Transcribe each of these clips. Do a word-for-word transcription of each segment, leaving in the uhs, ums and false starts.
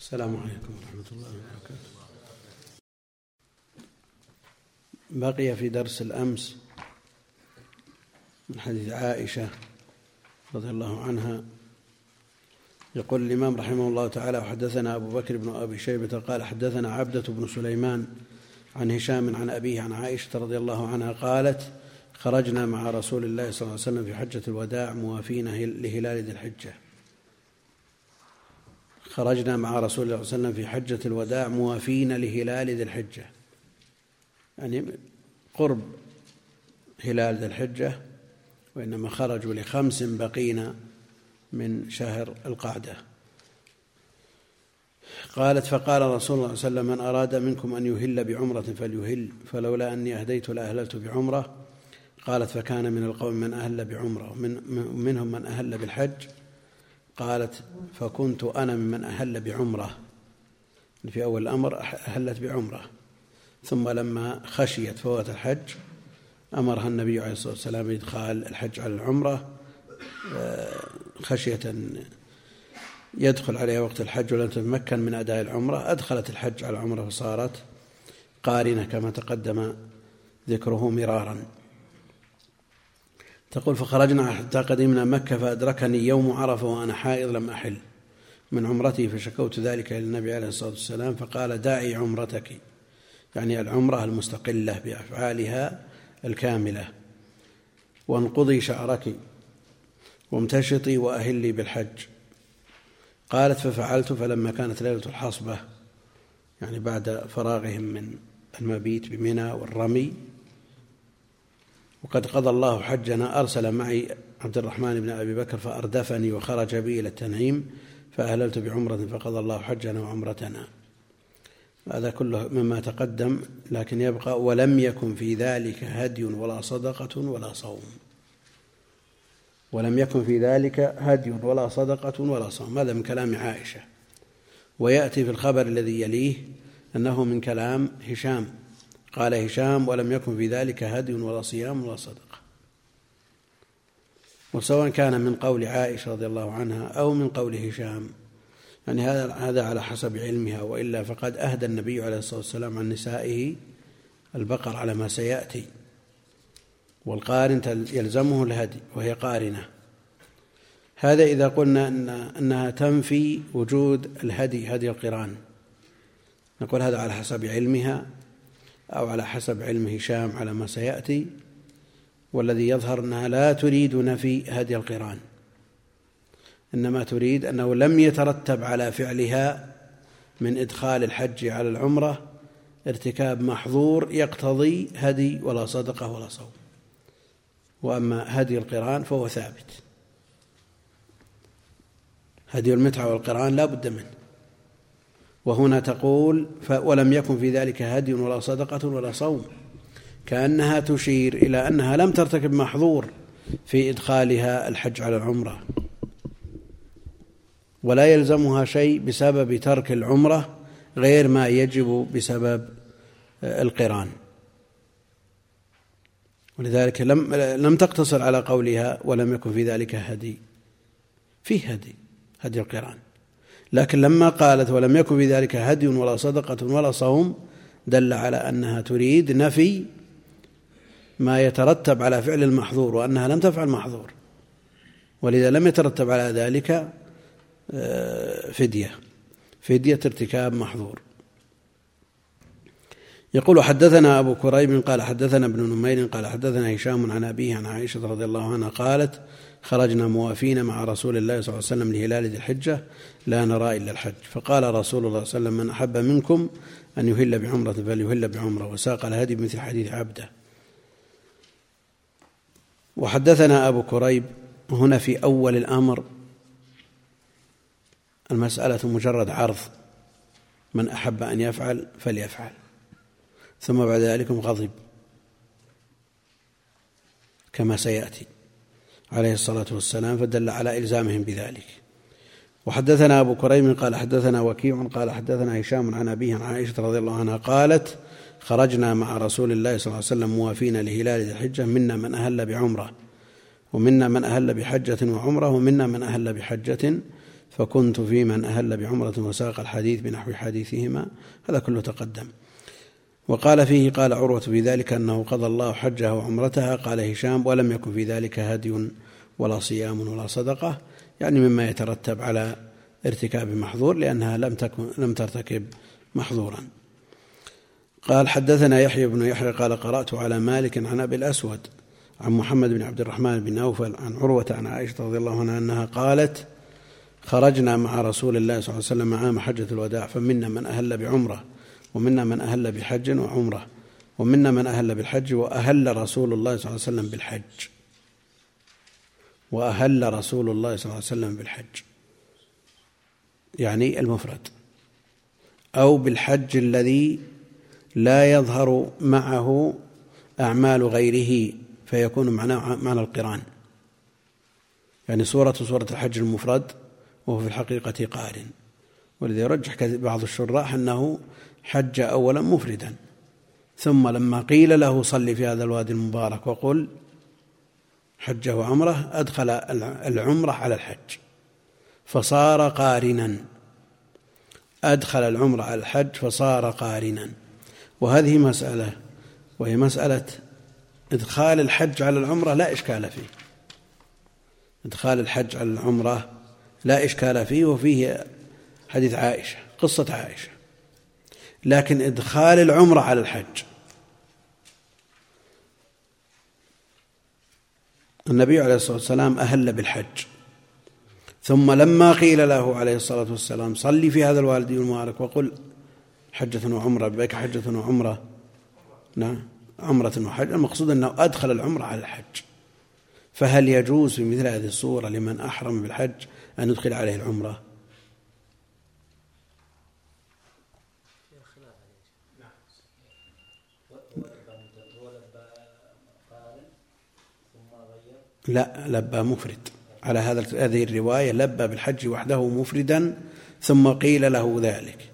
السلام عليكم ورحمة الله وبركاته. بقي في درس الأمس من حديث عائشة رضي الله عنها. يقول الإمام رحمه الله تعالى: وحدثنا أبو بكر بن أبي شيبة قال حدثنا عبدة بن سليمان عن هشام عن أبيه عن عائشة رضي الله عنها قالت: خرجنا مع رسول الله صلى الله عليه وسلم في حجة الوداع موافين لهلال ذي الحجة. خرجنا مع رسول الله صلى الله عليه وسلم في حجة الوداع موافين لهلال ذي الحجة، يعني قرب هلال ذي الحجة، وإنما خرجوا لخمس بقين من شهر القعدة. قالت: فقال رسول الله صلى الله عليه وسلم: من أراد منكم أن يهل بعمرة فليهل، فلولا أني أهديت لأهللت بعمرة. قالت: فكان من القوم من أهل بعمرة ومنهم من أهل بالحج. قالت: فكنت أنا ممن أهل بعمرة. في أول الأمر أهلت بعمرة، ثم لما خشيت فوات الحج أمرها النبي عليه الصلاة والسلام بإدخال الحج على العمرة، خشية أن يدخل عليها وقت الحج ولن تتمكن من أداء العمرة، أدخلت الحج على العمرة فصارت قارنة كما تقدم ذكره مرارا. تقول: فخرجنا حتى قدمنا مكة فأدركني يوم عرفة وأنا حائض لم أحل من عمرتي، فشكوت ذلك إلى النبي عليه الصلاة والسلام فقال: داعي عمرتك، يعني العمرة المستقلة بأفعالها الكاملة، وانقضي شعرك وامتشطي وأهلي بالحج. قالت: ففعلت، فلما كانت ليلة الحصبة، يعني بعد فراغهم من المبيت بمنى والرمي، وقد قضى الله حجنا، أرسل معي عبد الرحمن بن أبي بكر فأردفني وخرج بي إلى التنعيم، فأهللت بعمرة فقضى الله حجنا وعمرتنا. هذا كله مما تقدم، لكن يبقى: ولم يكن في ذلك هدي ولا صدقة ولا صوم. ولم يكن في ذلك هدي ولا صدقة ولا صوم، هذا من كلام عائشة. ويأتي في الخبر الذي يليه أنه من كلام هشام، قال هشام: ولم يكن في ذلك هدي ولا صيام ولا صدقة. وسواء كان من قول عائشة رضي الله عنها أو من قول هشام، يعني هذا هذا على حسب علمها، وإلا فقد أهدى النبي عليه الصلاة والسلام عن نسائه البقر على ما سيأتي، والقارن يلزمه الهدي وهي قارنة. هذا إذا قلنا إن أنها تنفي وجود الهدي، هدي القران، نقول هذا على حسب علمها أو على حسب علم هشام على ما سيأتي، والذي يظهر أنها لا تريد نفي هدي القران، إنما تريد أنه لم يترتب على فعلها من إدخال الحج على العمرة ارتكاب محظور يقتضي هدي ولا صدقة ولا صوم. وأما هدي القران فهو ثابت، هدي المتعة والقران لا بد منه. وهنا تقول: ولم يكن في ذلك هدي ولا صدقة ولا صوم، كأنها تشير إلى أنها لم ترتكب محظور في إدخالها الحج على العمرة، ولا يلزمها شيء بسبب ترك العمرة غير ما يجب بسبب القران. ولذلك لم لم تقتصر على قولها ولم يكن في ذلك هدي، فيه هدي، هدي القران، لكن لما قالت ولم يكن في ذلك هدي ولا صدقة ولا صوم دل على أنها تريد نفي ما يترتب على فعل المحظور، وأنها لم تفعل محظور، ولذا لم يترتب على ذلك فدية فدية ارتكاب محظور. يقول: حدثنا أبو كريب قال حدثنا ابن نمير قال حدثنا هشام عن أبيه عن عائشة رضي الله عنها قالت: خرجنا موافين مع رسول الله صلى الله عليه وسلم لهلال ذي الحجة لا نرى إلا الحج، فقال رسول الله صلى الله عليه وسلم: من أحب منكم أن يهل بعمرة فليهل بعمرة، وساق الهدي بمثل حديث عبده. وحدثنا أبو كريب هنا في أول الأمر المسألة مجرد عرض، من أحب أن يفعل فليفعل، ثم بعد ذلك غضب كما سيأتي عليه الصلاة والسلام، فدل على إلزامهم بذلك. وحدثنا أبو كريم قال حدثنا وكيع قال حدثنا هشام عن أبيه عن عائشة رضي الله عنها قالت: خرجنا مع رسول الله صلى الله عليه وسلم موافين لهلال ذي الحجة، منا من أهل بعمرة ومنا من أهل بحجة وعمرة ومنا من أهل بحجة، فكنت في من أهل بعمرة وساق الحديث بنحو حديثهما. هذا كله تقدم. وقال فيه قال عروة في ذلك أنه قضى الله حجها وعمرتها. قال هشام ولم يكن في ذلك هدي ولا صيام ولا صدقة، يعني مما يترتب على ارتكاب محظور، لأنها لم تكن لم ترتكب محظورا. قال حدثنا يحيى بن يحيى قال قرأت على مالك عن أبي الأسود عن محمد بن عبد الرحمن بن نوفل عن عروة عن عائشة رضي الله عنها أنها قالت خرجنا مع رسول الله صلى الله عليه وسلم عام حجة الوداع، فمنا من أهل بعمرة ومنا من أهل بحج وعمرة ومنا من أهل بالحج، وأهل رسول الله صلى الله عليه وسلم بالحج وأهل رسول الله صلى الله عليه وسلم بالحج، يعني المفرد، أو بالحج الذي لا يظهر معه أعمال غيره فيكون معناه معنى القران، يعني صورة صورة الحج المفرد وهو في الحقيقة قارن. ولذا يرجح بعض الشراح أنه حج أولا مفردا، ثم لما قيل له صل في هذا الوادي المبارك وقل حجه وعمره أدخل العمرة على الحج فصار قارنا، أدخل العمرة على الحج فصار قارنا. وهذه مسألة، وهي مسألة إدخال الحج على العمرة لا إشكال فيه، إدخال الحج على العمرة لا إشكال فيه، وفيه حديث عائشة قصة عائشة. لكن إدخال العمرة على الحج، النبي عليه الصلاة والسلام أهل بالحج، ثم لما قيل له عليه الصلاة والسلام صلي في هذا الوادي المبارك وقل حجة وعمرة بك حجة وعمرة، نعم عمرة وحج، المقصود أنه أدخل العمرة على الحج. فهل يجوز في مثل هذه الصورة لمن أحرم بالحج أن يدخل عليه العمرة؟ لا، لبى مفرد على هذا هذه الرواية، لبى بالحج وحده مفردا ثم قيل له ذلك.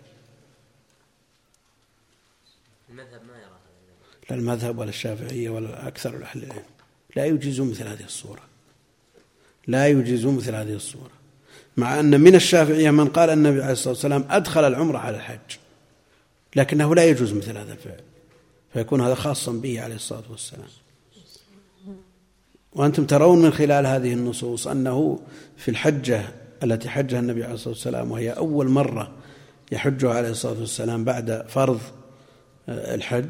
المذهب ما يرى، لا المذهب ولا الشافعية ولا أكثر أهل العلم لا يجيزون مثل هذه الصورة، لا يجيزون مثل هذه الصورة، مع أن من الشافعية من قال النبي عليه الصلاة والسلام أدخل العمرة على الحج، لكنه لا يجوز مثل هذا الفعل، فيكون هذا خاصا به عليه الصلاة والسلام. وأنتم ترون من خلال هذه النصوص أنه في الحجة التي حجها النبي عليه الصلاة والسلام، وهي أول مرة يحجها عليه الصلاة والسلام بعد فرض الحج،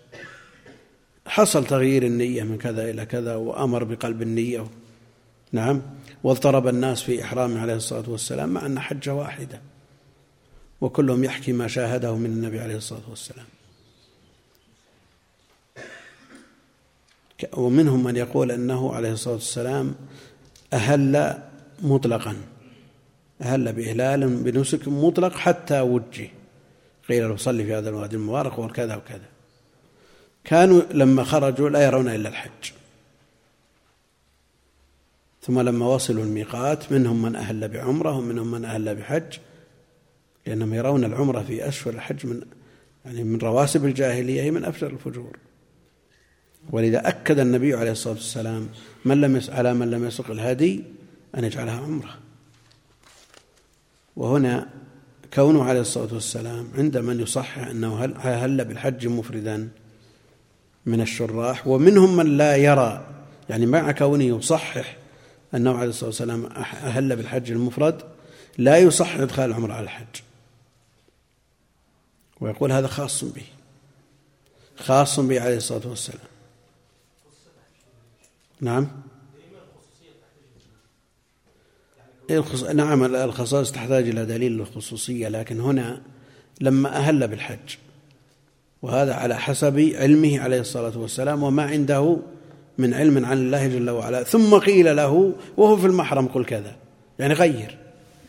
حصل تغيير النية من كذا إلى كذا، وأمر بقلب النية، نعم، واضطرب الناس في إحرامه عليه الصلاة والسلام، مع أن حجة واحدة وكلهم يحكي ما شاهده من النبي عليه الصلاة والسلام. ومنهم من يقول أنه عليه الصلاة والسلام أهل مطلقا، أهل بإهلال بنسك مطلق حتى وجه، قيل له صلي في هذا الوادي المبارك وكذا وكذا. كانوا لما خرجوا لا يرون إلا الحج، ثم لما وصلوا الميقات منهم من أهل بعمرة ومنهم من أهل بحج، لأنهم يرون العمرة في أشهر الحج من يعني من رواسب الجاهلية، هي من أفجر الفجور. ولذا أكد النبي عليه الصلاة والسلام من لم على من لم يسق الهدي أن يجعلها عمرة. وهنا كونه عليه الصلاة والسلام عند من يصحح أنه هل بالحج مفردا من الشراح، ومنهم من لا يرى، يعني مع كونه يصحح أنه عليه الصلاة والسلام أهل بالحج المفرد لا يصحح إدخال العمرة على الحج، ويقول هذا خاص به، خاص به عليه الصلاة والسلام. نعم نعم الخصائص تحتاج إلى دليل الخصوصية، لكن هنا لما أهل بالحج، وهذا على حسب علمه عليه الصلاة والسلام وما عنده من علم عن الله جل وعلا، ثم قيل له وهو في المحرم قل كذا، يعني غير،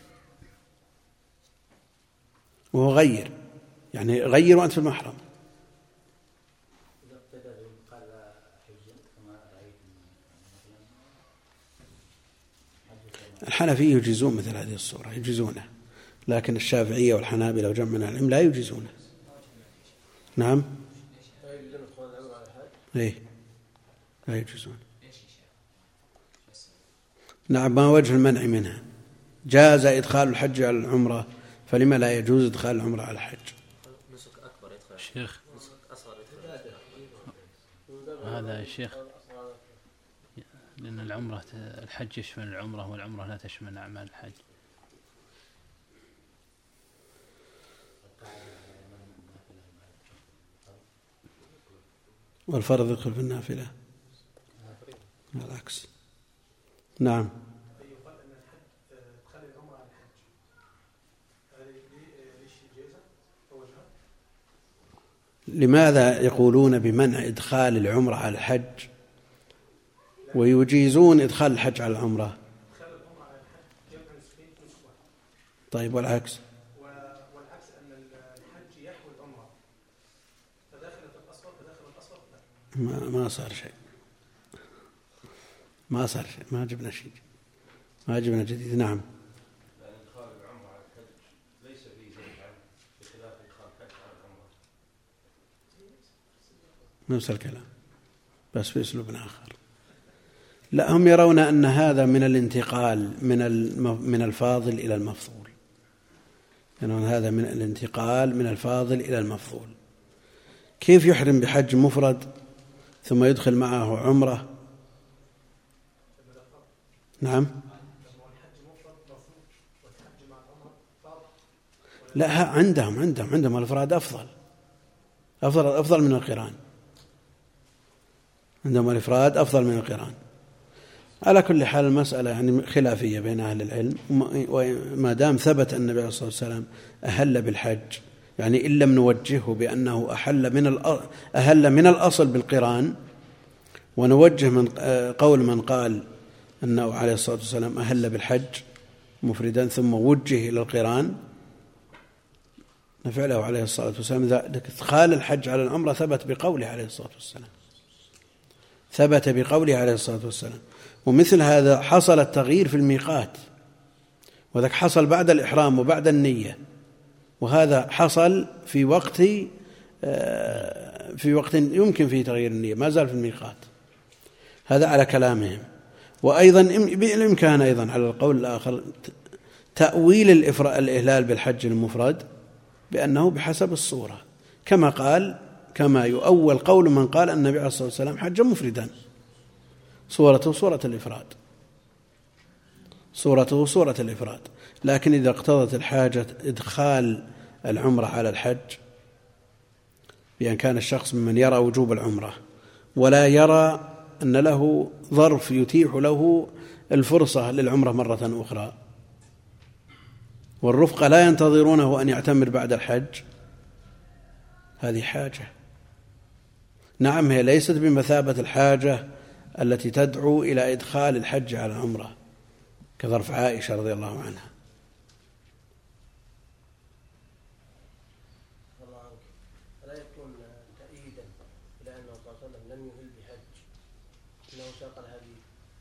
وهو غير، يعني غير وأنت في المحرم. الحنفية يجيزون مثل هذه الصورة، يجيزونه، لكن الشافعية والحنابلة وجمع من العلم لا يجيزونه. نعم ايه لا يجوزون. نعم ما وجه المنع منها؟ جاز إدخال الحج على العمرة، فلما لا يجوز إدخال العمرة على الحج؟ نسك أكبر يدخل شيخ، نسك أصغر يدخل. هذا يا شيخ لأن العمرة الحج يشمل العمرة والعمرة لا تشمل أعمال الحج. والفرض يدخل في النافلة العكس. نعم. لماذا يقولون بمنع إدخال العمرة على الحج ويجيزون إدخال الحج على العمرة؟ طيب والعكس؟ والعكس أن الحج يحوي العمرة فداخلة الأصل فداخل الأصل ما ما صار شيء، ما صار شيء، ما جبنا شيء، ما جبنا جديد. نعم. لأن إدخال العمرة على الحج ليس فيه زيادة بخلاف إدخال الحج على العمرة. نفس الكلام بس في أسلوب آخر. لا، هم يرون أن هذا من الانتقال من من الفاضل إلى المفضول، يرون يعني هذا من الانتقال من الفاضل إلى المفضول. كيف يحرم بحج مفرد ثم يدخل معه عمرة؟ نعم. لا، عندهم عندهم عندهم الإفراد أفضل أفضل أفضل من القران، عندهم الإفراد أفضل من القران. على كل حال المسألة يعني خلافية بين أهل العلم، وما دام ثبت أن النبي صلى الله عليه وسلم أهل بالحج، يعني إن لم نوجهه بأنه أحل من أهل من الأصل بالقران، ونوجه من قول من قال أنه عليه الصلاة والسلام أهل بالحج مفردا ثم وجه إلى القران، نفعله عليه الصلاة والسلام ذلك. إدخال الحج على العمرة ثبت بقوله عليه الصلاة والسلام، ثبت بقوله عليه الصلاة والسلام. ومثل هذا حصل التغيير في الميقات، وذاك حصل بعد الإحرام وبعد النية، وهذا حصل في وقت في وقت يمكن فيه تغيير النية، ما زال في الميقات. هذا على كلامهم. وأيضا بالإمكان أيضا على القول الآخر تأويل الإهلال بالحج المفرد بأنه بحسب الصورة، كما قال كما يؤول قول من قال أن النبي عليه الصلاة والسلام حج مفردا، صورته صورة الإفراد، صورته صورة الإفراد. لكن إذا اقتضت الحاجة إدخال العمرة على الحج، بأن كان الشخص ممن يرى وجوب العمرة ولا يرى أن له ظرف يتيح له الفرصة للعمرة مرة أخرى، والرفقة لا ينتظرونه أن يعتمر بعد الحج، هذه حاجة. نعم، هي ليست بمثابة الحاجة التي تدعو إلى إدخال الحج على العمرة كظرف عائشة رضي الله عنها. ألا يكون تأييدا إلى أنه صلى الله عليه وسلم لم يهل بحج، إنه ساق الهدي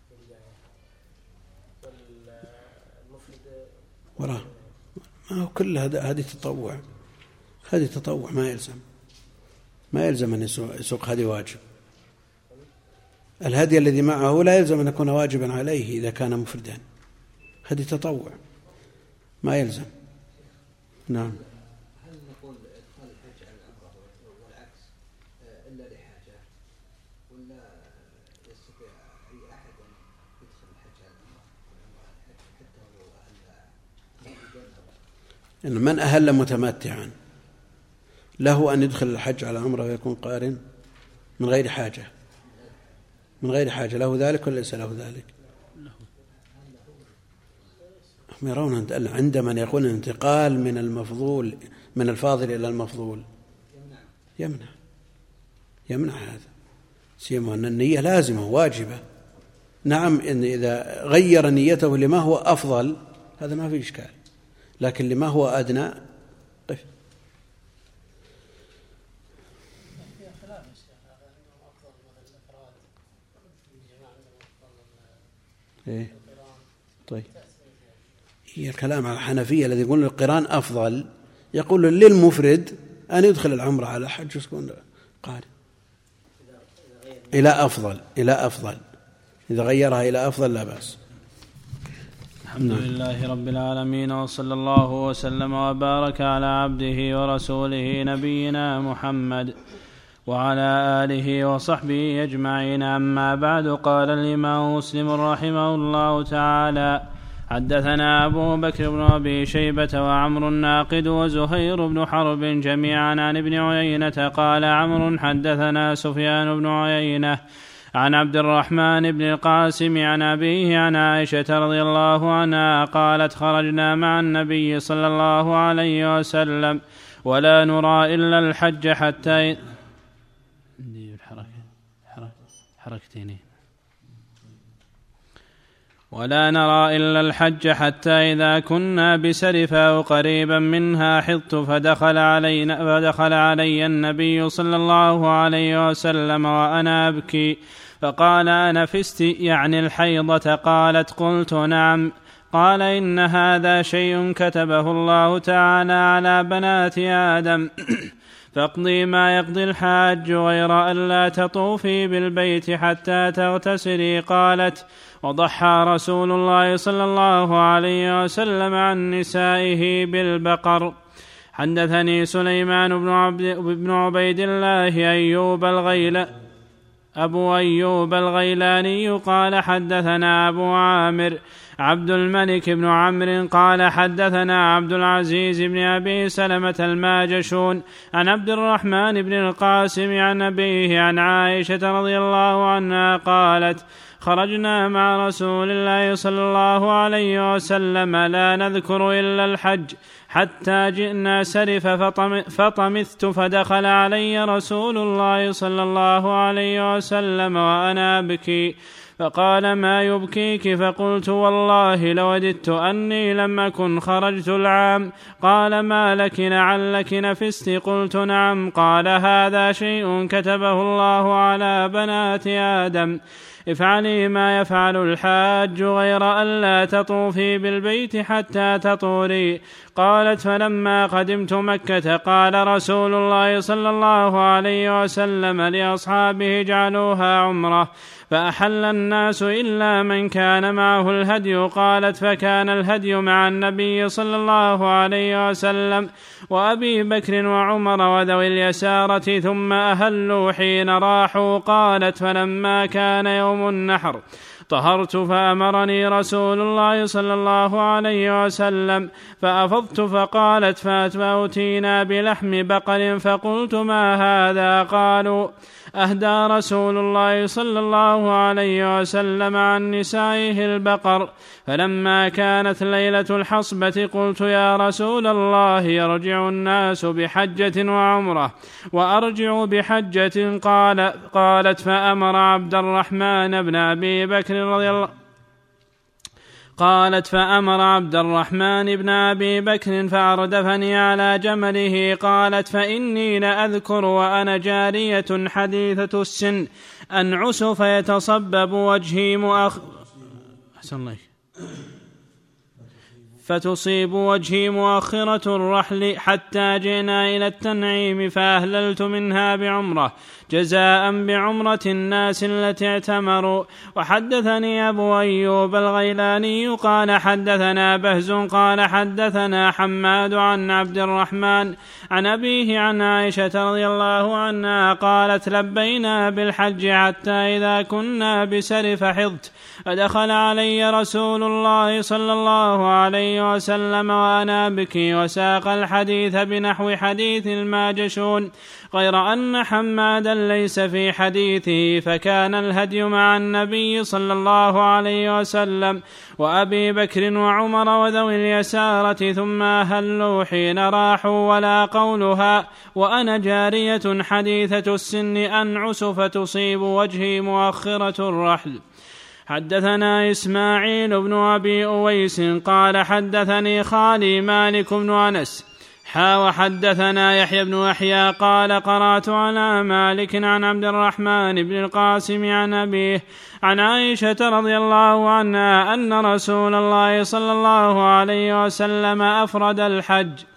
والمفرد وراه، ما هو كل هذه تطوع، هذه تطوع، ما يلزم ما يلزم أن يسوق هدي واجب. الهدي الذي معه لا يلزم أن يكون واجبا عليه إذا كان مفردا، هذه تطوع ما يلزم. نعم. هل نقول إدخال الحج على العمرة والعكس إلا لحاجة، ولا يستطيع أي أحد أن يدخل الحج على العمرة والعمرة على الحج حتى لو أهل؟ إن من أهل متمتعا له أن يدخل الحج على العمرة ويكون قارن من غير حاجة، من غير حاجة له ذلك ولا ليس له ذلك؟ هم يرون عندما يقول الانتقال من المفضول من الفاضل إلى المفضول يمنع يمنع هذا، سيما أن النية لازمة واجبة. نعم، إن إذا غير نيته لما هو أفضل هذا ما في إشكال، لكن لما هو أدنى طيب. إيه؟ طيب، هي الكلام على الحنفية الذي يقول القران أفضل، يقول للمفرد أن يدخل العمرة على الحج يكون قارن إلى أفضل إلى أفضل إذا غيرها إلى أفضل لا بأس. الحمد لله رب العالمين، وصلى الله وسلم وبارك على عبده ورسوله نبينا محمد وعلى آله وصحبه أجمعين. أما بعد، قال الإمام مسلم رحمه الله تعالى: حدثنا أبو بكر بن أبي شيبة وعمر الناقد وزهير بن حرب جميعا عن ابن عيينة قال عمرو: حدثنا سفيان بن عيينة عن عبد الرحمن بن القاسم عن أبيه عن عائشة رضي الله عنها قالت: خرجنا مع النبي صلى الله عليه وسلم ولا نرى إلا الحج حتى حركتين ولا نرى إلا الحج حتى إذا كنا بسرفا أو قريبا منها حضت فدخل علينا فدخل علي النبي صلى الله عليه وسلم وأنا أبكي فقال: أنا فست يعني الحيضة؟ قالت: قلت: نعم. قال: إن هذا شيء كتبه الله تعالى على بنات آدم فاقضي ما يقضي الحاج غير أن لا تطوفي بالبيت حتى تغتسلي. قالت: وضحى رسول الله صلى الله عليه وسلم عن نسائه بالبقر. حدثني سليمان بن, عبد بن عبيد الله أيوب الغيلاني أبو أيوب الغيلاني قال: حدثنا أبو عامر عبد الملك بن عمرو قال: حدثنا عبد العزيز بن أبي سلمة الماجشون عن عبد الرحمن بن القاسم عن أبيه عن عائشة رضي الله عنها قالت: خرجنا مع رسول الله صلى الله عليه وسلم لا نذكر إلا الحج حتى جئنا سرف فطمثت فدخل علي رسول الله صلى الله عليه وسلم وأنا أبكي فقال: ما يبكيك؟ فقلت: والله لوددت أني لم أكن خرجت العام. قال: ما لك؟ لعلك نفست؟ قلت: نعم. قال: هذا شيء كتبه الله على بنات آدم، افعلي ما يفعل الحاج غير أن لا تطوفي بالبيت حتى تطوري. قالت: فلما قدمت مكة قال رسول الله صلى الله عليه وسلم لأصحابه: اجعلوها عمرة، فأحل الناس إلا من كان معه الهدي. قالت: فكان الهدي مع النبي صلى الله عليه وسلم وأبي بكر وعمر وذوي اليسارة، ثم أهلوا حين راحوا. قالت: فلما كان يوم النحر طهرت فأمرني رسول الله صلى الله عليه وسلم فأفضت. فقالت: فأتينا بلحم بقر فقلت: ما هذا؟ قالوا: أهدى رسول الله صلى الله عليه وسلم عن نسائه البقر. فلما كانت ليلة الحصبة قلت: يا رسول الله، يرجع الناس بحجة وعمرة وأرجع بحجة. قال قالت: فأمر عبد الرحمن بن أبي بكر رضي الله قالت فأمر عبد الرحمن بن أبي بكر فأردفني على جمله. قالت: فإني لأذكر وأنا جارية حديثة السن أنعس فيتصبب وجهي مؤخ أحسن الله فتصيب وجهي مؤخرة الرحل حتى جئنا إلى التنعيم فأهللت منها بعمرة جزاء بعمرة الناس التي اعتمروا. وحدثني أبو أيوب الغيلاني قال: حدثنا بهز قال: حدثنا حماد عن عبد الرحمن عن أبيه عن عائشة رضي الله عنها قالت: لبينا بالحج حتى إذا كنا بسرف حضت فدخل علي رسول الله صلى الله عليه وسلم وأنا أبكي، وساق الحديث بنحو حديث الماجشون غير أن حمادا ليس في حديثه. فكان الهدي مع النبي صلى الله عليه وسلم وأبي بكر وعمر وذوي اليسارة، ثم أهلوا حين راحوا. ولا قولها وأنا جارية حديثة السن أنعس فتصيب وجهي مؤخرة الرحل. حدثنا إسماعيل بن أبي أويس قال: حدثني خالي مالك بن أنس حا وحدثنا يحيى بن يحيى قال: قرأت على مالك عن عبد الرحمن بن القاسم عن أبيه عن عائشة رضي الله عنها أن رسول الله صلى الله عليه وسلم أفرد الحج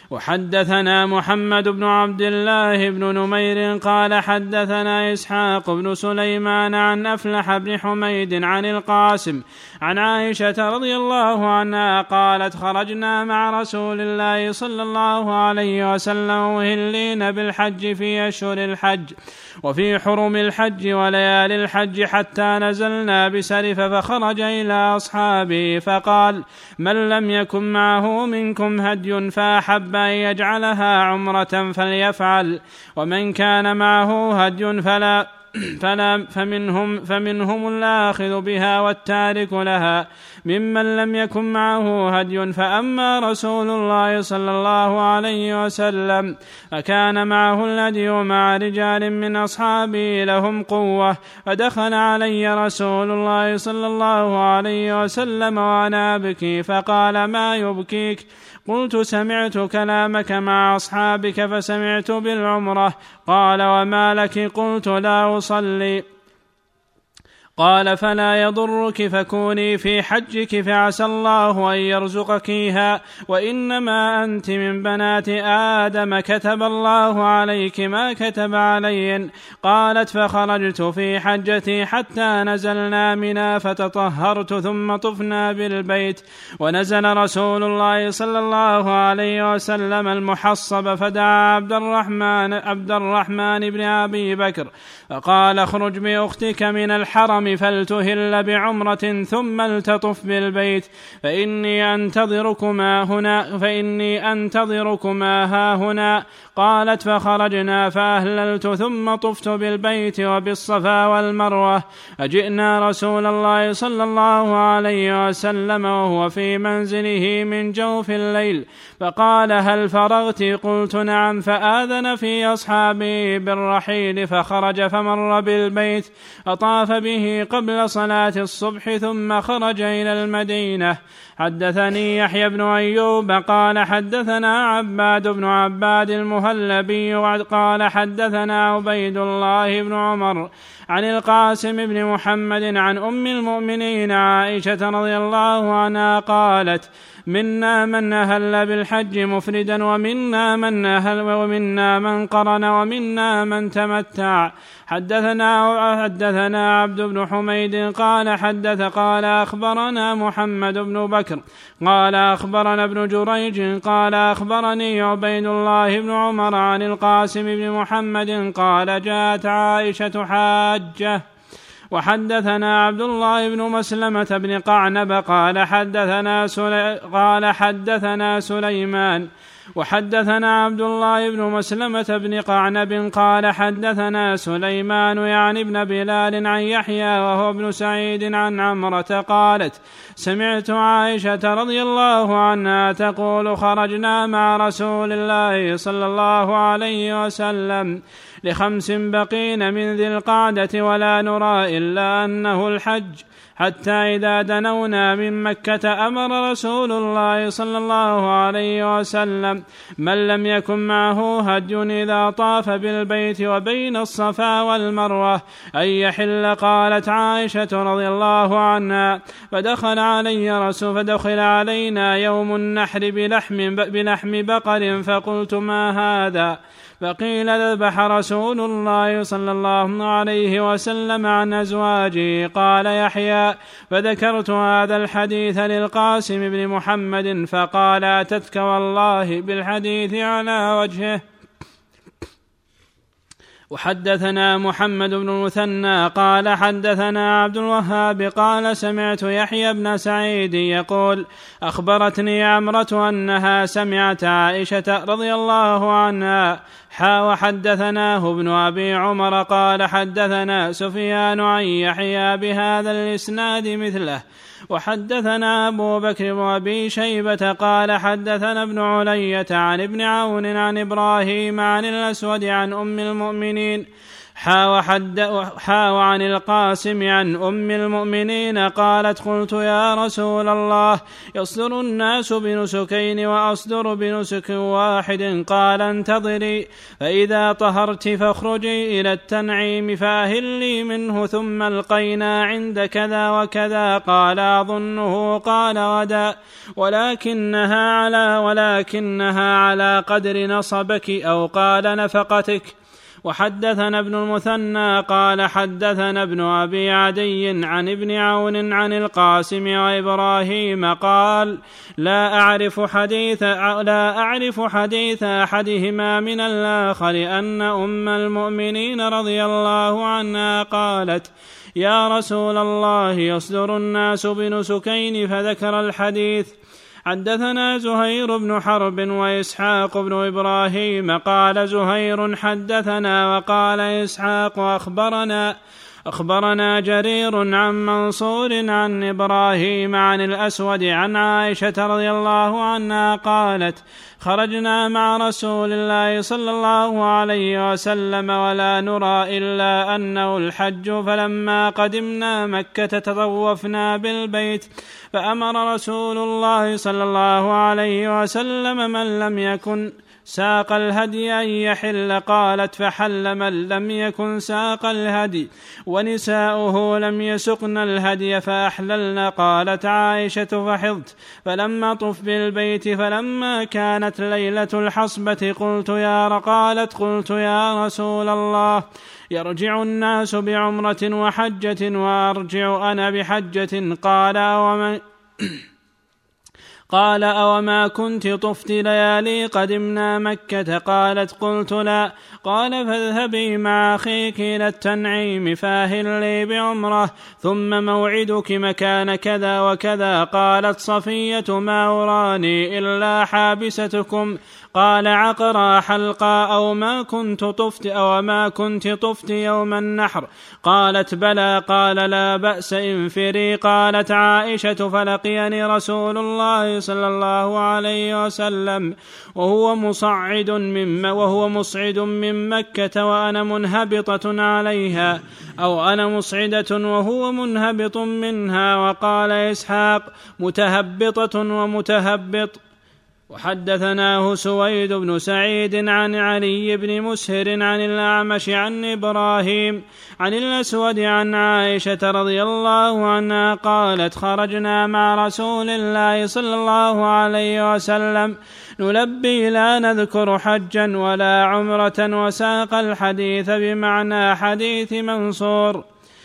وحدثنا محمد بن عبد الله بن نمير قال حدثنا إسحاق بن سليمان عن أفلح بن حميد عن القاسم عن عائشة رضي الله عنها قالت خرجنا مع رسول الله صلى الله عليه وسلم مهلين بالحج في أشهر الحج وفي حرم الحج وليالي الحج حتى نزلنا بسرف فخرج إلى أصحابه فقال من لم يكن معه منكم هدي فأحب أن يجعلها عمرة فليفعل ومن كان معه هدي فلا فلا فمنهم, فمنهم الآخذ بها والتارك لها ممن لم يكن معه هدي. فأما رسول الله صلى الله عليه وسلم فكان معه الهدي مع رجال من أصحابه لهم قوة فدخل علي رسول الله صلى الله عليه وسلم وأنا أبكي فقال ما يبكيك؟ قلت سمعت كلامك مع أصحابك فسمعت بالعمرة. قال وما لك؟ قلت لا أصلي. قال فلا يضرك فكوني في حجك فعسى الله أن يرزقكيها وإنما أنت من بنات آدم كتب الله عليك ما كتب عليهن. قالت فخرجت في حجتي حتى نزلنا منى فتطهرت ثم طفنا بالبيت ونزل رسول الله صلى الله عليه وسلم المحصب فدعا عبد الرحمن, عبد الرحمن بن أبي بكر فقال اخرج بأختك من الحرم فلتهل بعمرة ثم التطف بالبيت فإني أنتظركما هنا فإني أنتظركما ها هنا. قالت فخرجنا فأهللت ثم طفت بالبيت وبالصفا والمروة. أجئنا رسول الله صلى الله عليه وسلم وهو في منزله من جوف الليل فقال هل فرغت؟ قلت نعم. فآذن في أصحابه بالرحيل فخرج فمر بالبيت فطاف به قبل صلاة الصبح ثم خرج إلى المدينة. حدثني يحيى بن أيوب قال حدثنا عباد بن عباد المهلبي قال حدثنا عبيد الله بن عمر عن القاسم بن محمد عن أم المؤمنين عائشة رضي الله عنها قالت منا من أهل بالحج مفردا ومنا من أهل ومنا من قرن ومنا من تمتع. حدثنا حدثنا عبد بن حميد قال حدث قال أخبرنا محمد بن بكر قال أخبرنا ابن جريج قال أخبرني عبيد الله بن عمر عن القاسم بن محمد قال جاءت عائشة حاجة. وحدثنا عبد الله بن مسلمة بن قعنب قال حدثنا سلي... قال حدثنا سليمان وحدثنا عبد الله بن مسلمة بن قعنب قال حدثنا سليمان يعني ابن بلال عن يحيى وهو ابن سعيد عن عمرة قالت سمعت عائشة رضي الله عنها تقول خرجنا مع رسول الله صلى الله عليه وسلم لخمس بقين من ذي القعدة ولا نرى إلا أنه الحج حتى إذا دنونا من مكة أمر رسول الله صلى الله عليه وسلم من لم يكن معه هدي إذا طاف بالبيت وبين الصفا والمروة أن يحل. قالت عائشة رضي الله عنها فدخل علي رسول فدخل علينا يوم النحر بلحم, بلحم بقر فقلت ما هذا؟ فقيل ذبح رسول الله صلى الله عليه وسلم عن أزواجه. قال يحيى فذكرت هذا الحديث للقاسم بن محمد فقال أتتك والله بالحديث على وجهه. وحدثنا محمد بن المثنى قال حدثنا عبد الوهاب قال سمعت يحيى بن سعيد يقول أخبرتني عمرة أنها سمعت عائشة رضي الله عنها حا وحدثناه ابن أبي عمر قال حدثنا سفيان عن يحيى بهذا الإسناد مثله. وحدثنا أبو بكر وأبي شيبة قال حدثنا ابن علية عن ابن عون عن إبراهيم عن الأسود عن أم المؤمنين حا عن القاسم عن أم المؤمنين قالت قلت يا رسول الله يصدر الناس بنسكين وأصدر بنسك واحد قال انتظري فإذا طهرت فاخرجي إلى التنعيم فأهلي منه ثم القينا عند كذا وكذا قال أظنه قال غدا ولكنها على ولكنها على قدر نصبك أو قال نفقتك. وحدثنا ابن المثنى قال حدثنا ابن أبي عدي عن ابن عون عن القاسم وإبراهيم قال لا أعرف حديث لا أعرف حديث أحدهما من الآخر أن أم المؤمنين رضي الله عنها قالت يا رسول الله يصدر الناس بنسكين فذكر الحديث. حدثنا زهير بن حرب وإسحاق بن إبراهيم قال زهير حدثنا وقال إسحاق أخبرنا أخبرنا جرير عن منصور عن إبراهيم عن الأسود عن عائشة رضي الله عنها قالت خرجنا مع رسول الله صلى الله عليه وسلم ولا نرى إلا أنه الحج فلما قدمنا مكة تطوفنا بالبيت فأمر رسول الله صلى الله عليه وسلم من لم يكن ساق الهدي أن يحل قالت فحل من لم يكن ساق الهدي ونساؤه لم يسقن الهدي فأحللن قالت عائشة فحضت فلما طف بالبيت فلما كانت ليلة الحصبة قلت يا قالت قلت يا رسول الله يرجع الناس بعمرة وحجة وأرجع أنا بحجة قال ومن قال أوما كنت طفت ليالي قدمنا مكة قالت قلت لا قال فاذهبي مع أخيك إلى التنعيم فاهلي بعمره ثم موعدك مكان كذا وكذا قالت صفية ما أراني إلا حابستكم قال عقرا حلقا أو ما كنت طفت أو ما كنت طفت يوم النحر قالت بلى قال لا بأس انفري قالت عائشة فلقيني رسول الله صلى الله عليه وسلم وهو مصعد من وهو مصعد من مكة وأنا منهبطة عليها أو أنا مصعدة وهو منهبط منها وقال إسحاق متهبطة ومتهبط. وحدثناه سويد بن سعيد عن علي بن مسهر عن الأعمش عن إبراهيم عن الأسود عن عائشة رضي الله عنها قالت خرجنا مع رسول الله صلى الله عليه وسلم نلبي لا نذكر حجا ولا عمرة وساق الحديث بمعنى حديث منصور.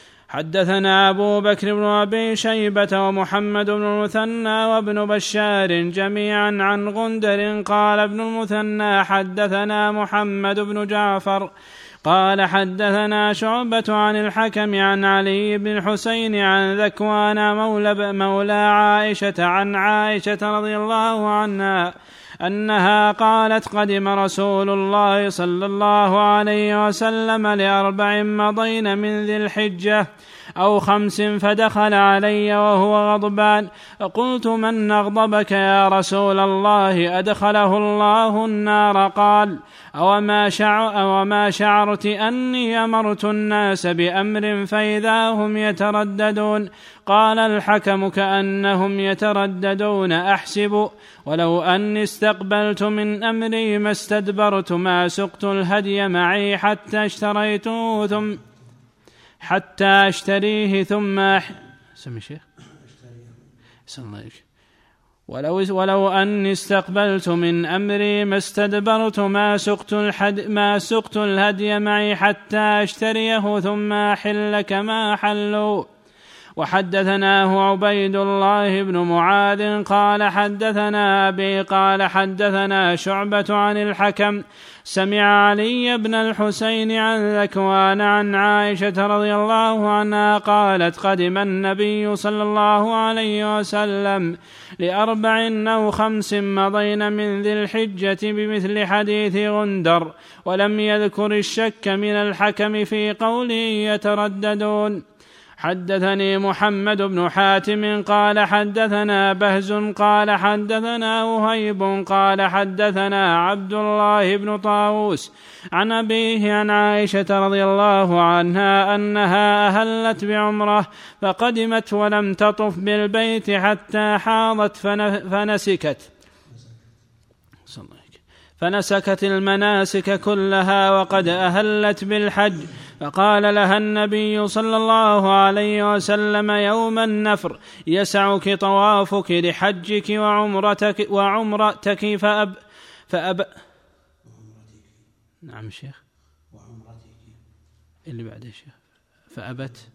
حدثنا أبو بكر بن أبي شيبة ومحمد بن المثنى وابن بشار جميعا عن غندر قال ابن المثنى حدثنا محمد بن جعفر قال حدثنا شعبة عن الحكم عن علي بن الحسين عن ذكوان مولى, مولى عائشة عن عائشة رضي الله عنها أنها قالت قدم رسول الله صلى الله عليه وسلم لأربع مضين من ذي الحجة أو خمس فدخل علي وهو غضبان فقلت من أغضبك يا رسول الله أدخله الله النار قال أوما شعر أوما شعرت أني أمرت الناس بأمر فإذا هم يترددون قال الحكم كأنهم يترددون أحسب ولو أني استقبلت من أمري ما استدبرت ما سقت الهدي معي حتى اشتريته ثم حتى أشتريه ثم سمي شيخ ولو ولو أني استقبلت من أمري ما استدبرت ما سقت الحد ما سقت الهدي معي حتى أشتريه ثم أحل كما حلوا. وحدثناه عبيد الله بن معاذ قال حدثنا أبي قال حدثنا شعبة عن الحكم سمع علي بن الحسين عن ذكوان عن عائشة رضي الله عنها قالت قدم النبي صلى الله عليه وسلم لأربع أو خمس مضين من ذي الحجة بمثل حديث غندر ولم يذكر الشك من الحكم في قوله يترددون. حدثني محمد بن حاتم قال حدثنا بهز قال حدثنا وهيب قال حدثنا عبد الله بن طاووس عن أبيه عن عائشة رضي الله عنها أنها أهلت بعمرة فقدمت ولم تطف بالبيت حتى حاضت فنسكت فنسكت المناسك كلها وقد أهلت بالحج، فقال لها النبي صلى الله عليه وسلم يوم النفر يسعك طوافك لحجك وعمرتك, وعمرتك فأب, فأب نعم شيخ اللي بعد شيخ فأبت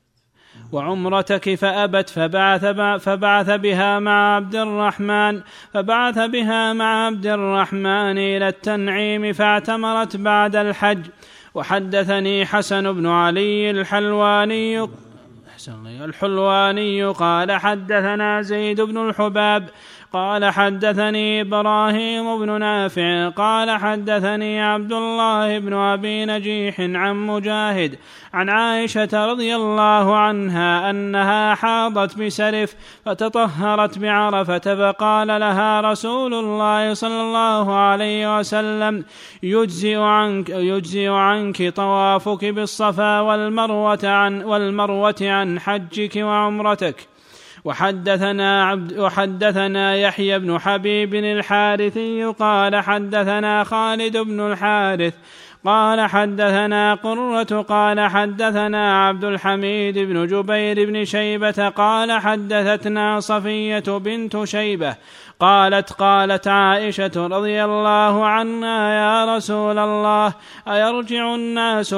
وعمرتك فأبت فبعث, فبعث بها مع عبد الرحمن فبعث بها مع عبد الرحمن إلى التنعيم فاعتمرت بعد الحج. وحدثني حسن بن علي الحلواني الحلواني قال حدثنا زيد بن الحباب قال حدثني إبراهيم بن نافع قال حدثني عبد الله بن أبي نجيح عن مجاهد عن عائشة رضي الله عنها أنها حاضت بسرف فتطهرت بعرفة فقال لها رسول الله صلى الله عليه وسلم يجزئ عنك, يجزئ عنك طوافك بالصفا والمروة عن, والمروة عن حجك وعمرتك. وحدثنا, عبد وحدثنا يحيى بن حبيب الحارثي قال حدثنا خالد بن الحارث قال حدثنا قرة قال حدثنا عبد الحميد بن جبير بن شيبة قال حدثتنا صفية بنت شيبة قالت قالت عائشة رضي الله عنها يا رسول الله أيرجع الناس,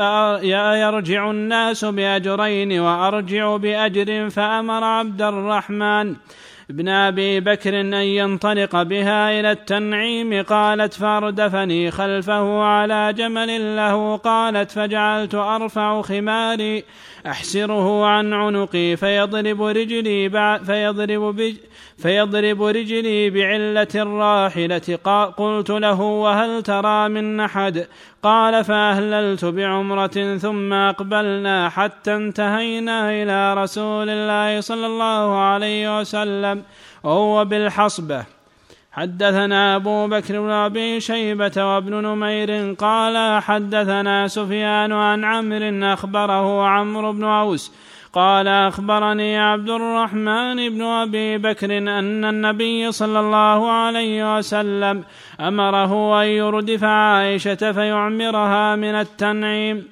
أيرجع الناس بأجرين وأرجع بأجر؟ فأمر عبد الرحمن ابن أبي بكر أن ينطلق بها إلى التنعيم. قالت فاردفني خلفه على جمل له قالت فجعلت أرفع خماري أحسره عن عنقي فيضرب رجلي, فيضرب بج فيضرب رجلي بعلة الراحلة. قلت له وهل ترى من أحد؟ قال فأهللت بعمرة ثم أقبلنا حتى انتهينا إلى رسول الله صلى الله عليه وسلم وهو بالحصبة. حدثنا أبو بكر بن أبي شيبة وابن نمير قال حدثنا سفيان عن عمرو أخبره عمرو بن عوس قال أخبرني عبد الرحمن بن أبي بكر أن النبي صلى الله عليه وسلم أمره أن يردف عائشة فيعمرها من التنعيم.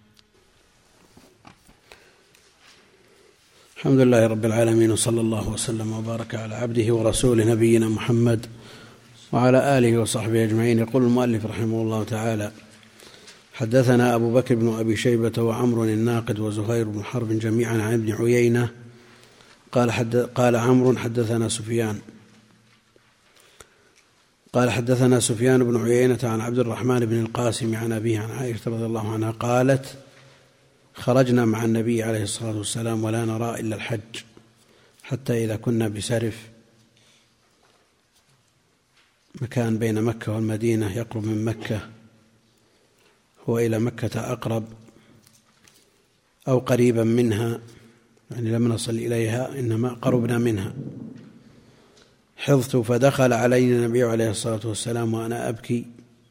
الحمد لله رب العالمين وصلى الله وسلم وبارك على عبده ورسوله نبينا محمد وعلى آله وصحبه أجمعين. يقول المؤلف رحمه الله تعالى حدثنا أبو بكر بن أبي شيبة وعمر الناقد وزهير بن حرب جميعا عن ابن عيينة قال, حد قال عمرو حدثنا سفيان قال حدثنا سفيان بن عيينة عن عبد الرحمن بن القاسم عن أبيه عن عائشة رضي الله عنها قالت خرجنا مع النبي عليه الصلاة والسلام ولا نرى إلا الحج حتى إذا كنا بسرف مكان بين مكة والمدينة يقرب من مكة هو إلى مكة أقرب أو قريبا منها، يعني لم نصل إليها إنما قربنا منها. حضت فدخل علينا النبي عليه الصلاة والسلام وأنا أبكي،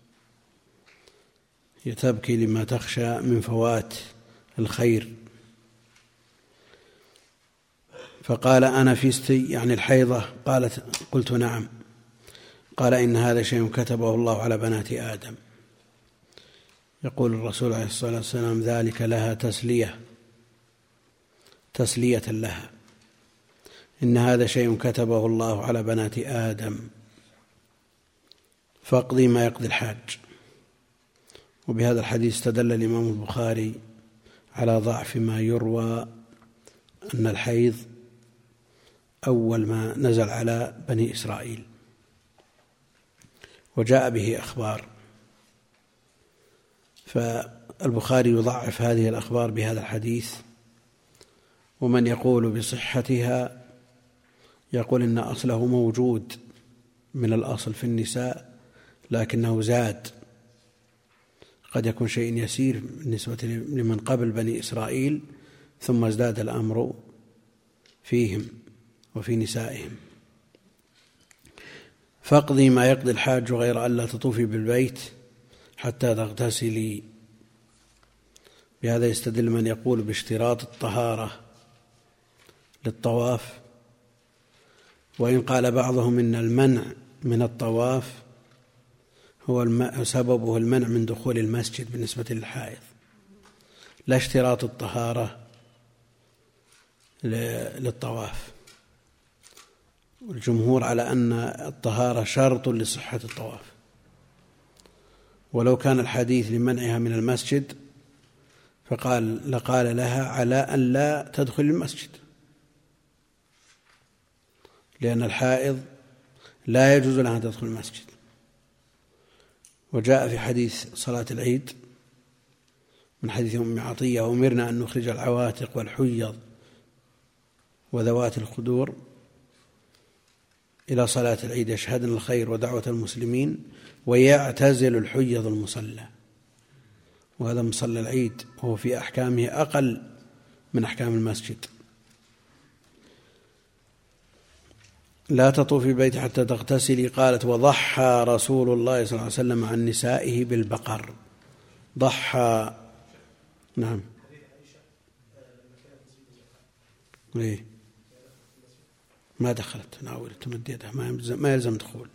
تبكي لما تخشى من فوات الخير، فقال أنا فيستي يعني الحيضة؟ قالت قلت نعم. قال إن هذا شيء كتبه الله على بنات آدم. يقول الرسول عليه الصلاة والسلام ذلك لها تسلية تسلية لها، إن هذا شيء كتبه الله على بنات آدم فاقضي ما يقضي الحاج. وبهذا الحديث استدل الإمام البخاري على ضعف ما يروى أن الحيض أول ما نزل على بني إسرائيل، وجاء به أخبار، فالبخاري يضعف هذه الأخبار بهذا الحديث. ومن يقول بصحتها يقول إن أصله موجود من الأصل في النساء لكنه زاد، قد يكون شيء يسير بالنسبة لمن قبل بني إسرائيل ثم ازداد الأمر فيهم وفي نسائهم. فاقضي ما يقضي الحاج غير ألا تطوفي بالبيت حتى تغتسلي. بهذا يستدل من يقول باشتراط الطهارة للطواف، وإن قال بعضهم إن المنع من الطواف هو الم... سببه المنع من دخول المسجد بالنسبة للحائض، لا اشتراط الطهارة للطواف. والجمهور على أن الطهارة شرط لصحة الطواف، ولو كان الحديث لمنعها من المسجد فقال لقال لها على أن لا تدخل المسجد، لأن الحائض لا يجوز لها أن تدخل المسجد. وجاء في حديث صلاة العيد من حديث أم عطية: أمرنا أن نخرج العواتق والحيض وذوات الخدور إلى صلاة العيد يشهدن الخير ودعوة المسلمين ويعتزل الحيض المصلى. وهذا مصلى العيد وهو في أحكامه أقل من أحكام المسجد. لا تطوفي البيت حتى تغتسلي. قالت: وضحى رسول الله صلى الله عليه وسلم عن نسائه بالبقر. ضحى، نعم. إيه؟ ما دخلت ناول تمد يدها، ما يلزم دخول.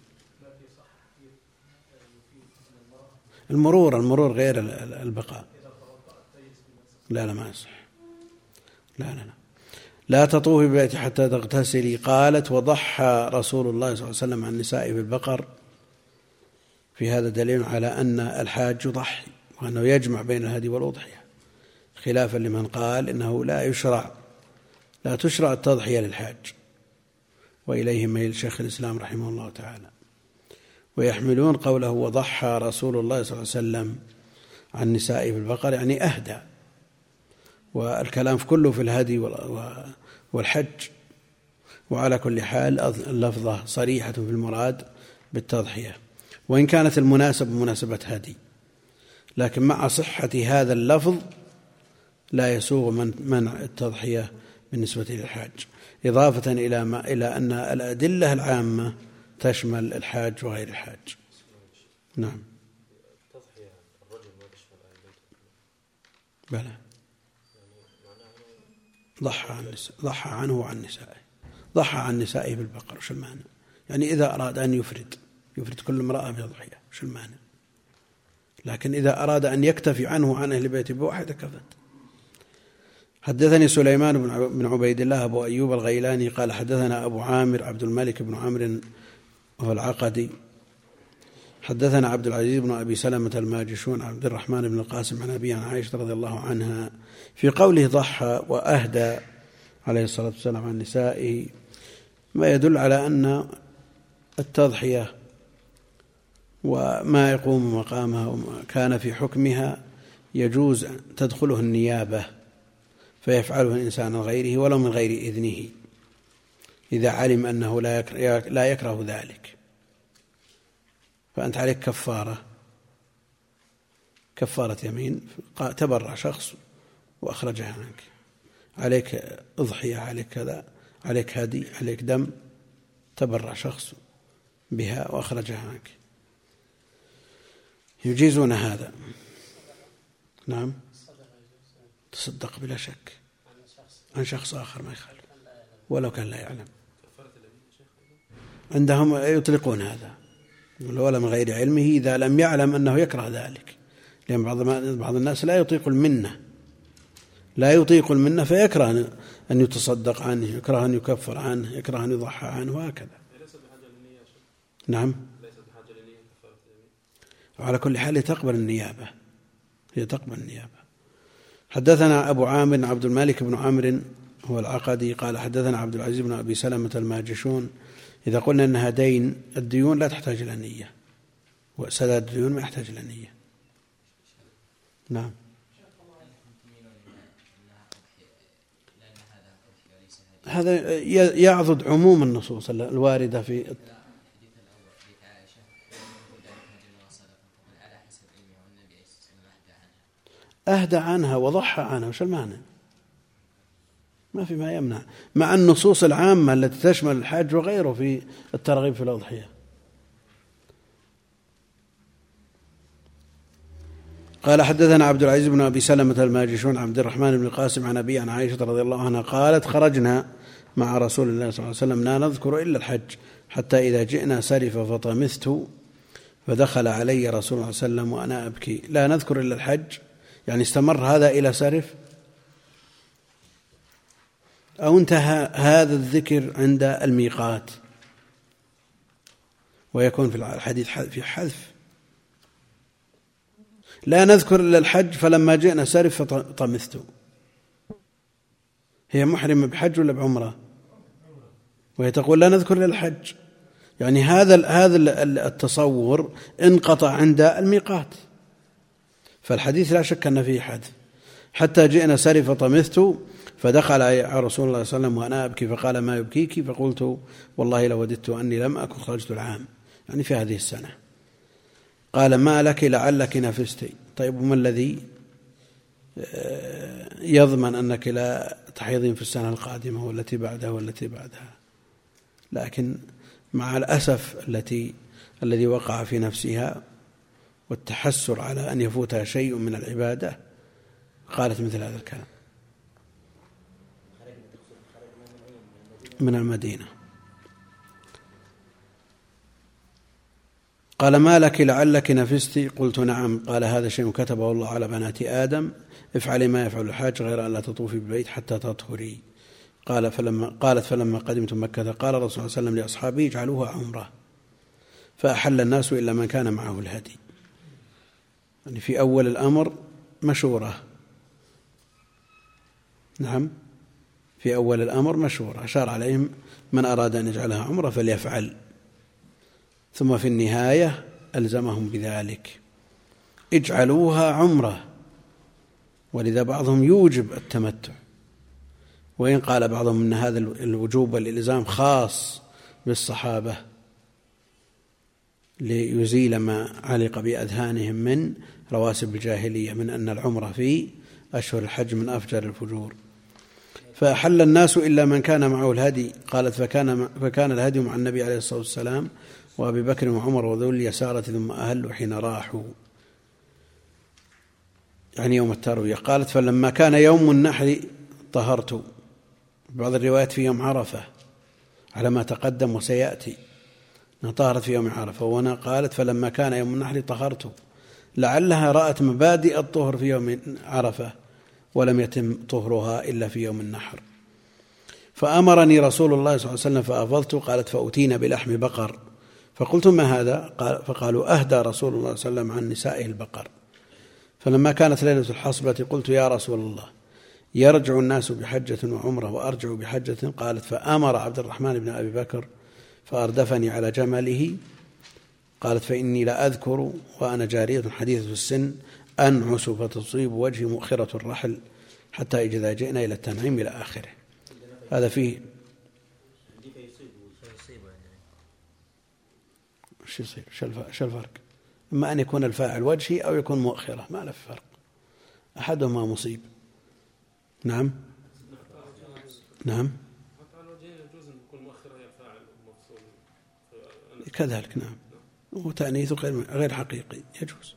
المرور المرور غير البقاء. لا لا ما يصح. لا لا لا لا تطوفي بالبيت حتى تغتسلي. قالت: وضحى رسول الله صلى الله عليه وسلم عن نسائه بالبقر. في هذا دليل على أن الحاج يضحي وأنه يجمع بين الهدي والأضحية، خلافا لمن قال إنه لا يشرع لا تشرع التضحية للحاج، وإليه ميل شيخ الإسلام رحمه الله تعالى. ويحملون قوله وضحى رسول الله صلى الله عليه وسلم عن نسائه بالبقر يعني أهدى، والكلام كله في الهدي والحج. وعلى كل حال اللفظة صريحة في المراد بالتضحية، وإن كانت المناسبة مناسبة هدي، لكن مع صحة هذا اللفظ لا يسوغ منع التضحية بالنسبة للحاج، إضافة إلى ما إلى أن الأدلة العامة تشمل الحاج وغير الحاج. نعم. تضحية الرجل ما تشمل أهل البيت. بلى. ضحى عن ضحى عنه وعن نسائه. ضحى عن نسائه بالبقر، وش المانع؟ يعني إذا أراد أن يفرد يفرد كل امرأة بضحية، وش المانع؟ لكن إذا أراد أن يكتفي عنه وعن أهل بيته بواحدة كفت. حدثني سليمان بن عبيد الله أبو أيوب الغيلاني قال حدثنا أبو عامر عبد الملك بن عمرو وهو العقدي حدثنا عبد العزيز بن أبي سلمة الماجشون عبد الرحمن بن القاسم عن أبي عن عائشة رضي الله عنها في قوله ضحى وأهدى عليه الصلاة والسلام عن نسائه، ما يدل على أن التضحية وما يقوم مقامها وما كان في حكمها يجوز تدخله النيابة فيفعله الإنسان غيره ولو من غير إذنه إذا علم أنه لا يكره ذلك. فأنت عليك كفارة كفارة يمين، تبرع شخص وأخرجها عنك، عليك أضحية، عليك كذا، عليك هدي، عليك دم، تبرع شخص بها وأخرجها عنك، يجيزون هذا. نعم. تصدق بلا شك عن شخص آخر ما يخالف ولو كان لا يعلم. عندهم يطلقون هذا ولا من غير علمه إذا لم يعلم أنه يكره ذلك، لأن بعض بعض الناس لا يطيق المنة لا يطيق المنة فيكره أن يتصدق عنه، يكره أن يكفر عنه، يكره أن يضحى عنه، وهكذا. نعم. وعلى كل حال تقبل النيابة، هي تقبل النيابة. حدثنا أبو عامر عبد الملك بن عمرو هو العقدي قال حدثنا عبد العزيز بن أبي سلمة الماجشون. إذا قلنا أنها دين، الديون لا تحتاج إلى نية، وسداد الديون ما يحتاج إلى نية. نعم. هذا يعضد عموم النصوص الواردة في أهدى عنها وضحى عنها، وش المعنى؟ ما في ما يمنع، مع النصوص العامة التي تشمل الحج وغيره في الترغيب في الأضحية. قال حدثنا عبد العزيز بن أبي سلمة الماجشون عبد الرحمن بن القاسم عن أبي عن عائشة رضي الله عنها قالت خرجنا مع رسول الله صلى الله عليه وسلم لا نذكر إلا الحج حتى إذا جئنا سرف فطمثت فدخل علي رسول الله صلى الله عليه وسلم وأنا أبكي. لا نذكر إلا الحج يعني استمر هذا إلى سرف أو انتهى هذا الذكر عند الميقات، ويكون في الحديث في حذف. لا نذكر إلا الحج فلما جئنا سرف فطمثت. هي محرمة بحج ولا بعمرة؟ وهي تقول لا نذكر إلا الحج، يعني هذا هذا التصور انقطع عند الميقات، فالحديث لا شك أن فيه حذف. حتى جئنا سرف فطمثت فدخل على رسول الله صلى الله عليه وسلم وأنا أبكي فقال ما يبكيك؟ فقلت والله لو وددت أني لم أكن خرجت العام، يعني في هذه السنة. قال ما لك لعلك نفستي. طيب وما الذي يضمن أنك لا تحيضين في السنة القادمة والتي بعدها والتي بعدها؟ لكن مع الأسف التي الذي وقع في نفسها والتحسر على أن يفوتها شيء من العبادة قالت مثل هذا الكلام. من المدينة. قال ما لك لعلك نفستي؟ قلت نعم. قال هذا شيء كتبه الله على بنات آدم، افعلي ما يفعل الحاج غير أن لا تطوفي بالبيت حتى تطهري. قال فلما قالت فلما قدمت مكة قال الرسول صلى الله عليه وسلم لأصحابه اجعلوها عمرة، فأحل الناس إلا من كان معه الهدي. يعني في أول الأمر مشورة، نعم في أول الأمر مشورة، أشار عليهم من أراد أن يجعلها عمرة فليفعل، ثم في النهاية ألزمهم بذلك اجعلوها عمرة. ولذا بعضهم يوجب التمتع، وإن قال بعضهم أن هذا الوجوب والإلزام خاص بالصحابة ليزيل ما علق بأذهانهم من رواسب الجاهلية من أن العمرة في أشهر الحج من أفجر الفجور. فأحل الناس إلا من كان معه الهدي. قالت فكان, فكان الهدي مع النبي عليه الصلاة والسلام وأبي بكر وعمر وذو اليسارة ثم أهلوا حين راحوا، يعني يوم التروية. قالت فلما كان يوم النحر طهرت، بعض الروايات في يوم عرفة على ما تقدم وسيأتي، طهرت في يوم عرفة. وهنا قالت فلما كان يوم النحر طهرت، لعلها رأت مبادئ الطهر في يوم عرفة ولم يتم طهرها إلا في يوم النحر. فأمرني رسول الله صلى الله عليه وسلم فأفضت. قالت فأتينا بلحم بقر فقلت ما هذا؟ قال فقالوا أهدى رسول الله صلى الله عليه وسلم عن نسائه البقر. فلما كانت ليلة الحصبة قلت يا رسول الله يرجع الناس بحجة وعمرة وأرجع بحجة. قالت فأمر عبد الرحمن بن أبي بكر فأردفني على جمله. قالت فإني لا أذكر وأنا جارية حديثة السن أنعس فتصيب وجهي مؤخرة الرحل حتى إذا جئنا إلى التنعيم إلى آخره. هذا فيه ايش يصير؟ شو الفرق؟ اما ان يكون الفاعل وجهي او يكون مؤخره، ما له فرق، احدهما مصيب. نعم نعم كذلك. نعم وتأنيث غير حقيقي يجوز،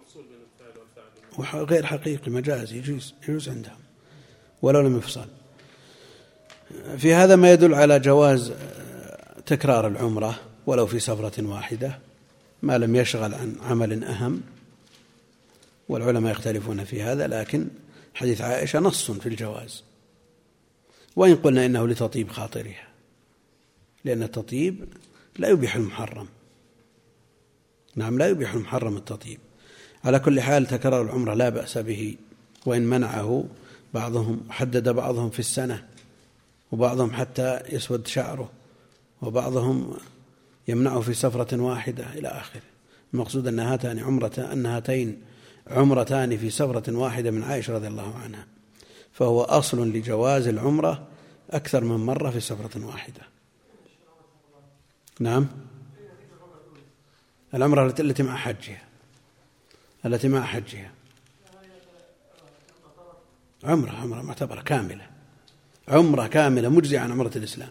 وغير حقيقي مجازي يجوز يجوز عندهم ولو لم يفصل. في هذا ما يدل على جواز تكرار العمرة ولو في سفرة واحدة ما لم يشغل عن عمل أهم، والعلماء يختلفون في هذا، لكن حديث عائشة نص في الجواز، وإن قلنا إنه لتطيب خاطرها، لأن التطيب لا يبيح المحرم. نعم لا يبيح المحرم التطيب. على كل حال تكرار العمرة لا بأس به، وإن منعه بعضهم، حدد بعضهم في السنة، وبعضهم حتى يسود شعره، وبعضهم يمنعه في سفرة واحدة إلى آخره. المقصود أن هاتان عمرة أن هاتين عمرتان في سفرة واحدة من عائشة رضي الله عنها، فهو أصل لجواز العمرة أكثر من مرة في سفرة واحدة. نعم العمرة التي مع حجها التي مع حجها عمرة عمرة معتبرة كاملة. عمرة كاملة مجزئة عن عمرة الإسلام.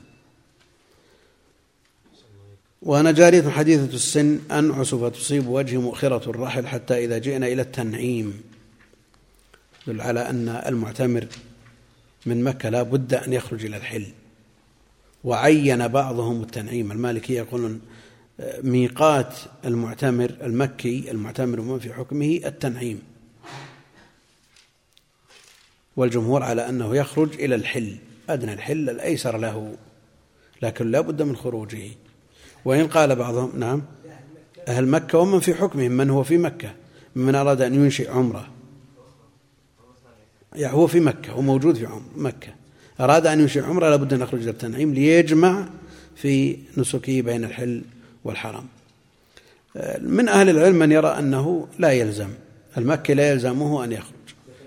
وأنا جارية حديثة السن أنعس فتصيب وجهي مؤخرة الرحل حتى إذا جئنا إلى التنعيم، يدل على أن المعتمر من مكة لا بد أن يخرج إلى الحل. وعين بعضهم التنعيم، المالكية يقولون ميقات المعتمر المكي المعتمر ومن في حكمه التنعيم، والجمهور على أنه يخرج إلى الحل، أدنى الحل الأيسر له، لكن لا بد من خروجه. وإن قال بعضهم نعم أهل مكة ومن في حكمهم، من هو في مكة من أراد أن ينشئ عمره، يعني هو في مكة وموجود في مكة، أراد أن ينشئ عمره لابد أن يخرج إلى التنعيم ليجمع في نسكه بين الحل والحرم. من أهل العلم من يرى أنه لا يلزم المكي، لا يلزمه أن يخرج.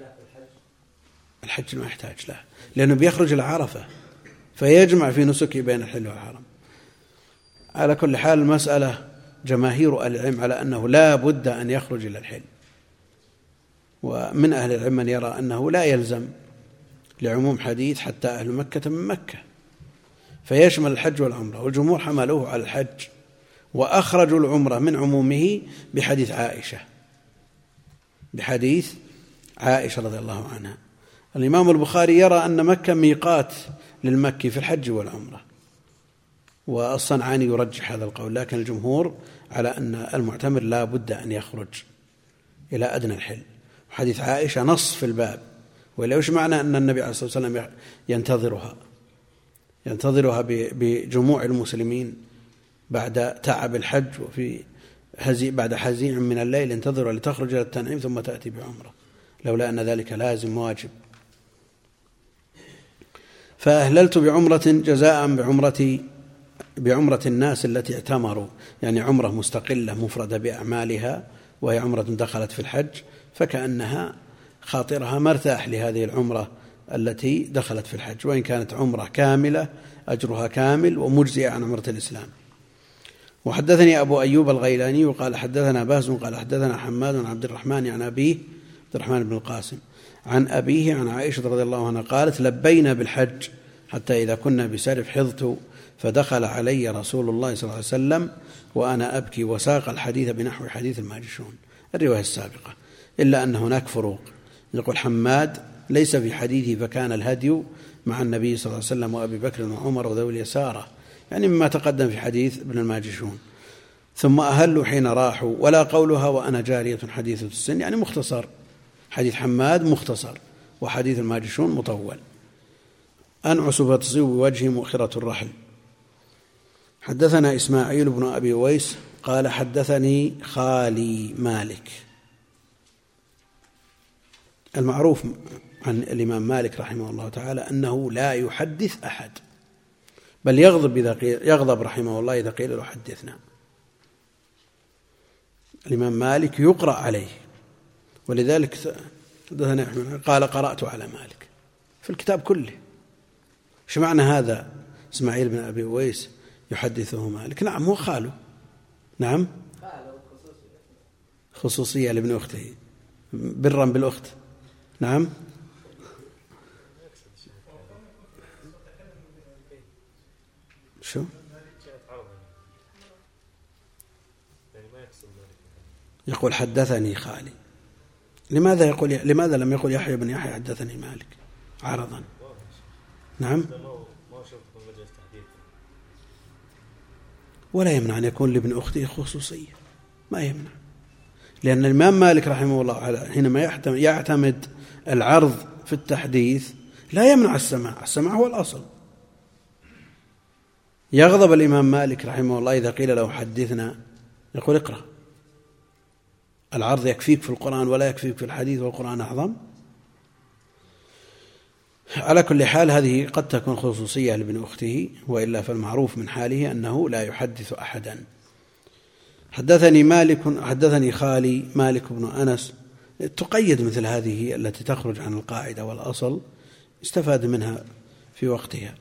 الحج ما يحتاج له، لأنه بيخرج إلى عرفة فيجمع في نسكه بين الحل والحرم. على كل حال المسألة جماهير العلم على أنه لا بد أن يخرج إلى الحل، ومن أهل العلم من يرى أنه لا يلزم لعموم حديث حتى أهل مكة من مكة، فيشمل الحج والعمرة، والجمهور حملوه على الحج وأخرجوا العمرة من عمومه بحديث عائشة بحديث عائشة رضي الله عنها. الإمام البخاري يرى أن مكة ميقات للمكي في الحج والعمرة، والصنعاني يرجح هذا القول، لكن الجمهور على أن المعتمر لا بد أن يخرج إلى أدنى الحل. وحديث عائشة نص في الباب، ولا وش معنى أن النبي عليه الصلاة والسلام ينتظرها ينتظرها بجموع المسلمين بعد تعب الحج وفي هزي بعد هزيع من الليل ينتظرها لتخرج إلى التنعيم ثم تأتي بعمرة، لولا أن ذلك لازم واجب. فأهللت بعمرة جزاء بعمرة بعمرة الناس التي اعتمروا، يعني عمرة مستقلة مفردة بأعمالها، وهي عمرة دخلت في الحج، فكأنها خاطرها مرتاح لهذه العمرة التي دخلت في الحج، وإن كانت عمرة كاملة أجرها كامل ومجزئة عن عمرة الإسلام. وحدثني أبو أيوب الغيلاني وقال حدثنا باز قال حدثنا حماد عن عبد الرحمن عن أبيه عبد الرحمن بن القاسم عن أبيه عن عائشة رضي الله عنها قالت لبينا بالحج حتى إذا كنا بسرف حضت فدخل علي رسول الله صلى الله عليه وسلم وأنا أبكي، وساق الحديث بنحو حديث الماجشون الرواية السابقة، إلا أن هناك فروق. يقول حماد ليس في حديثه فكان الهدي مع النبي صلى الله عليه وسلم وأبي بكر وعمر وذوي اليسارة، يعني مما تقدم في حديث ابن الماجشون، ثم أهلوا حين راحوا، ولا قولها وأنا جارية حديثة السن، يعني مختصر. حديث حماد مختصر وحديث الماجشون مطول. أنعس فتصيب بوجهي مؤخرة الرحل. حدثنا إسماعيل بن أبي ويس قال حدثني خالي مالك. المعروف عن الإمام مالك رحمه الله تعالى أنه لا يحدث أحد، بل يغضب إذا قيل يغضب رحمه الله إذا قيل له حدثنا. الإمام مالك يقرأ عليه، ولذلك قال قرأت على مالك في الكتاب كله. ايش معنى هذا؟ إسماعيل بن أبي ويس يحدثه مالك، نعم هو خاله، نعم خصوصية لابن أخته برا بالأخت، نعم شو يقول حدثني خالي. لماذا يقول لماذا لم يقل يحيى بن يحيى حدثني مالك عرضا؟ نعم ولا يمنع أن يكون لابن أخته خصوصية، ما يمنع، لأن الإمام مالك رحمه الله حينما يعتمد العرض في التحديث لا يمنع السماع، السماع هو الأصل. يغضب الإمام مالك رحمه الله إذا قيل له حدثنا، يقول اقرأ، العرض يكفيك في القرآن ولا يكفيك في الحديث والقرآن أعظم. على كل حال هذه قد تكون خصوصية لابن أخته، وإلا فالمعروف من حاله أنه لا يحدث أحدا. حدثني مالك حدثني خالي مالك بن أنس، تقيد مثل هذه التي تخرج عن القاعدة والأصل، استفاد منها في وقتها.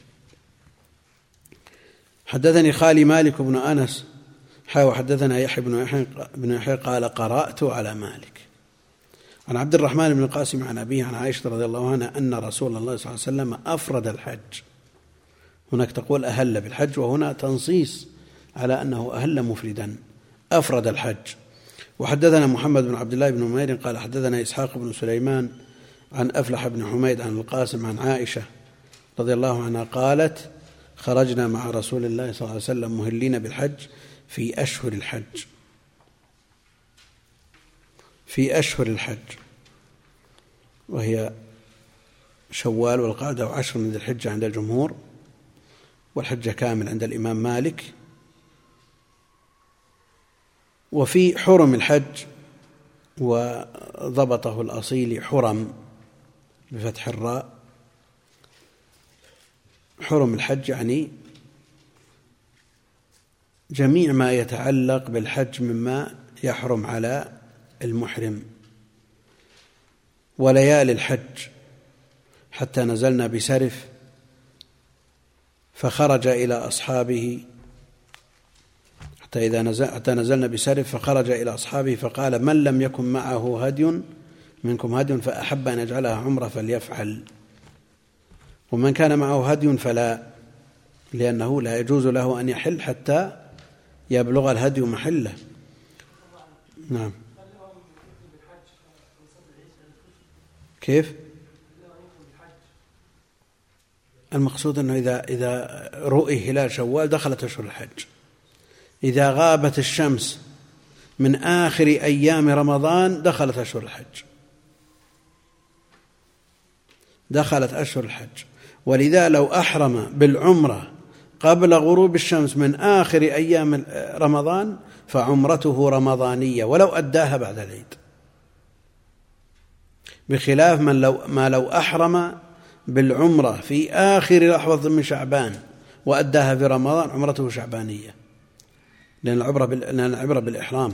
حدثني خالي مالك بن أنس حاو حدثنا يحيى بن يحيى بن يحيى قال قرأت على مالك. عن عبد الرحمن بن القاسم عن أبيه عن عائشة رضي الله عنها أن رسول الله صلى الله عليه وسلم أفرد الحج. هناك تقول أهل بالحج، وهنا تنصيص على أنه أهل مفردا، أفرد الحج. وحدثنا محمد بن عبد الله بن نمير قال حدثنا إسحاق بن سليمان عن أفلح بن حميد عن القاسم عن عائشة رضي الله عنها قالت خرجنا مع رسول الله صلى الله عليه وسلم مهلين بالحج في أشهر الحج، في أشهر الحج وهي شوال والقعدة وعشر من ذي الحجة عند الجمهور، والحجة كامل عند الإمام مالك. وفي حرم الحج، وضبطه الأصيل حرم بفتح الراء. حرم الحج يعني جميع ما يتعلق بالحج مما يحرم على المحرم. وليالي الحج حتى نزلنا بسرف فخرج إلى أصحابه حتى إذا نزل حتى نزلنا بسرف فخرج إلى أصحابه فقال من لم يكن معه هدي منكم هدي فأحب أن يجعلها عمرة فليفعل، ومن كان معه هدي فلا، لأنه لا يجوز له أن يحل حتى يبلغ الهدي محله. نعم. كيف؟ المقصود أنه إذا إذا رؤي هلال شوال دخلت أشهر الحج. إذا غابت الشمس من آخر أيام رمضان دخلت أشهر الحج، دخلت أشهر الحج. ولذا لو أحرم بالعمرة قبل غروب الشمس من آخر أيام رمضان فعمرته رمضانية ولو أداها بعد العيد، بخلاف من لو ما لو أحرم بالعمرة في آخر لحظة من شعبان وأداها في رمضان عمرته شعبانية، لأن العبرة لأن العبرة بالإحرام.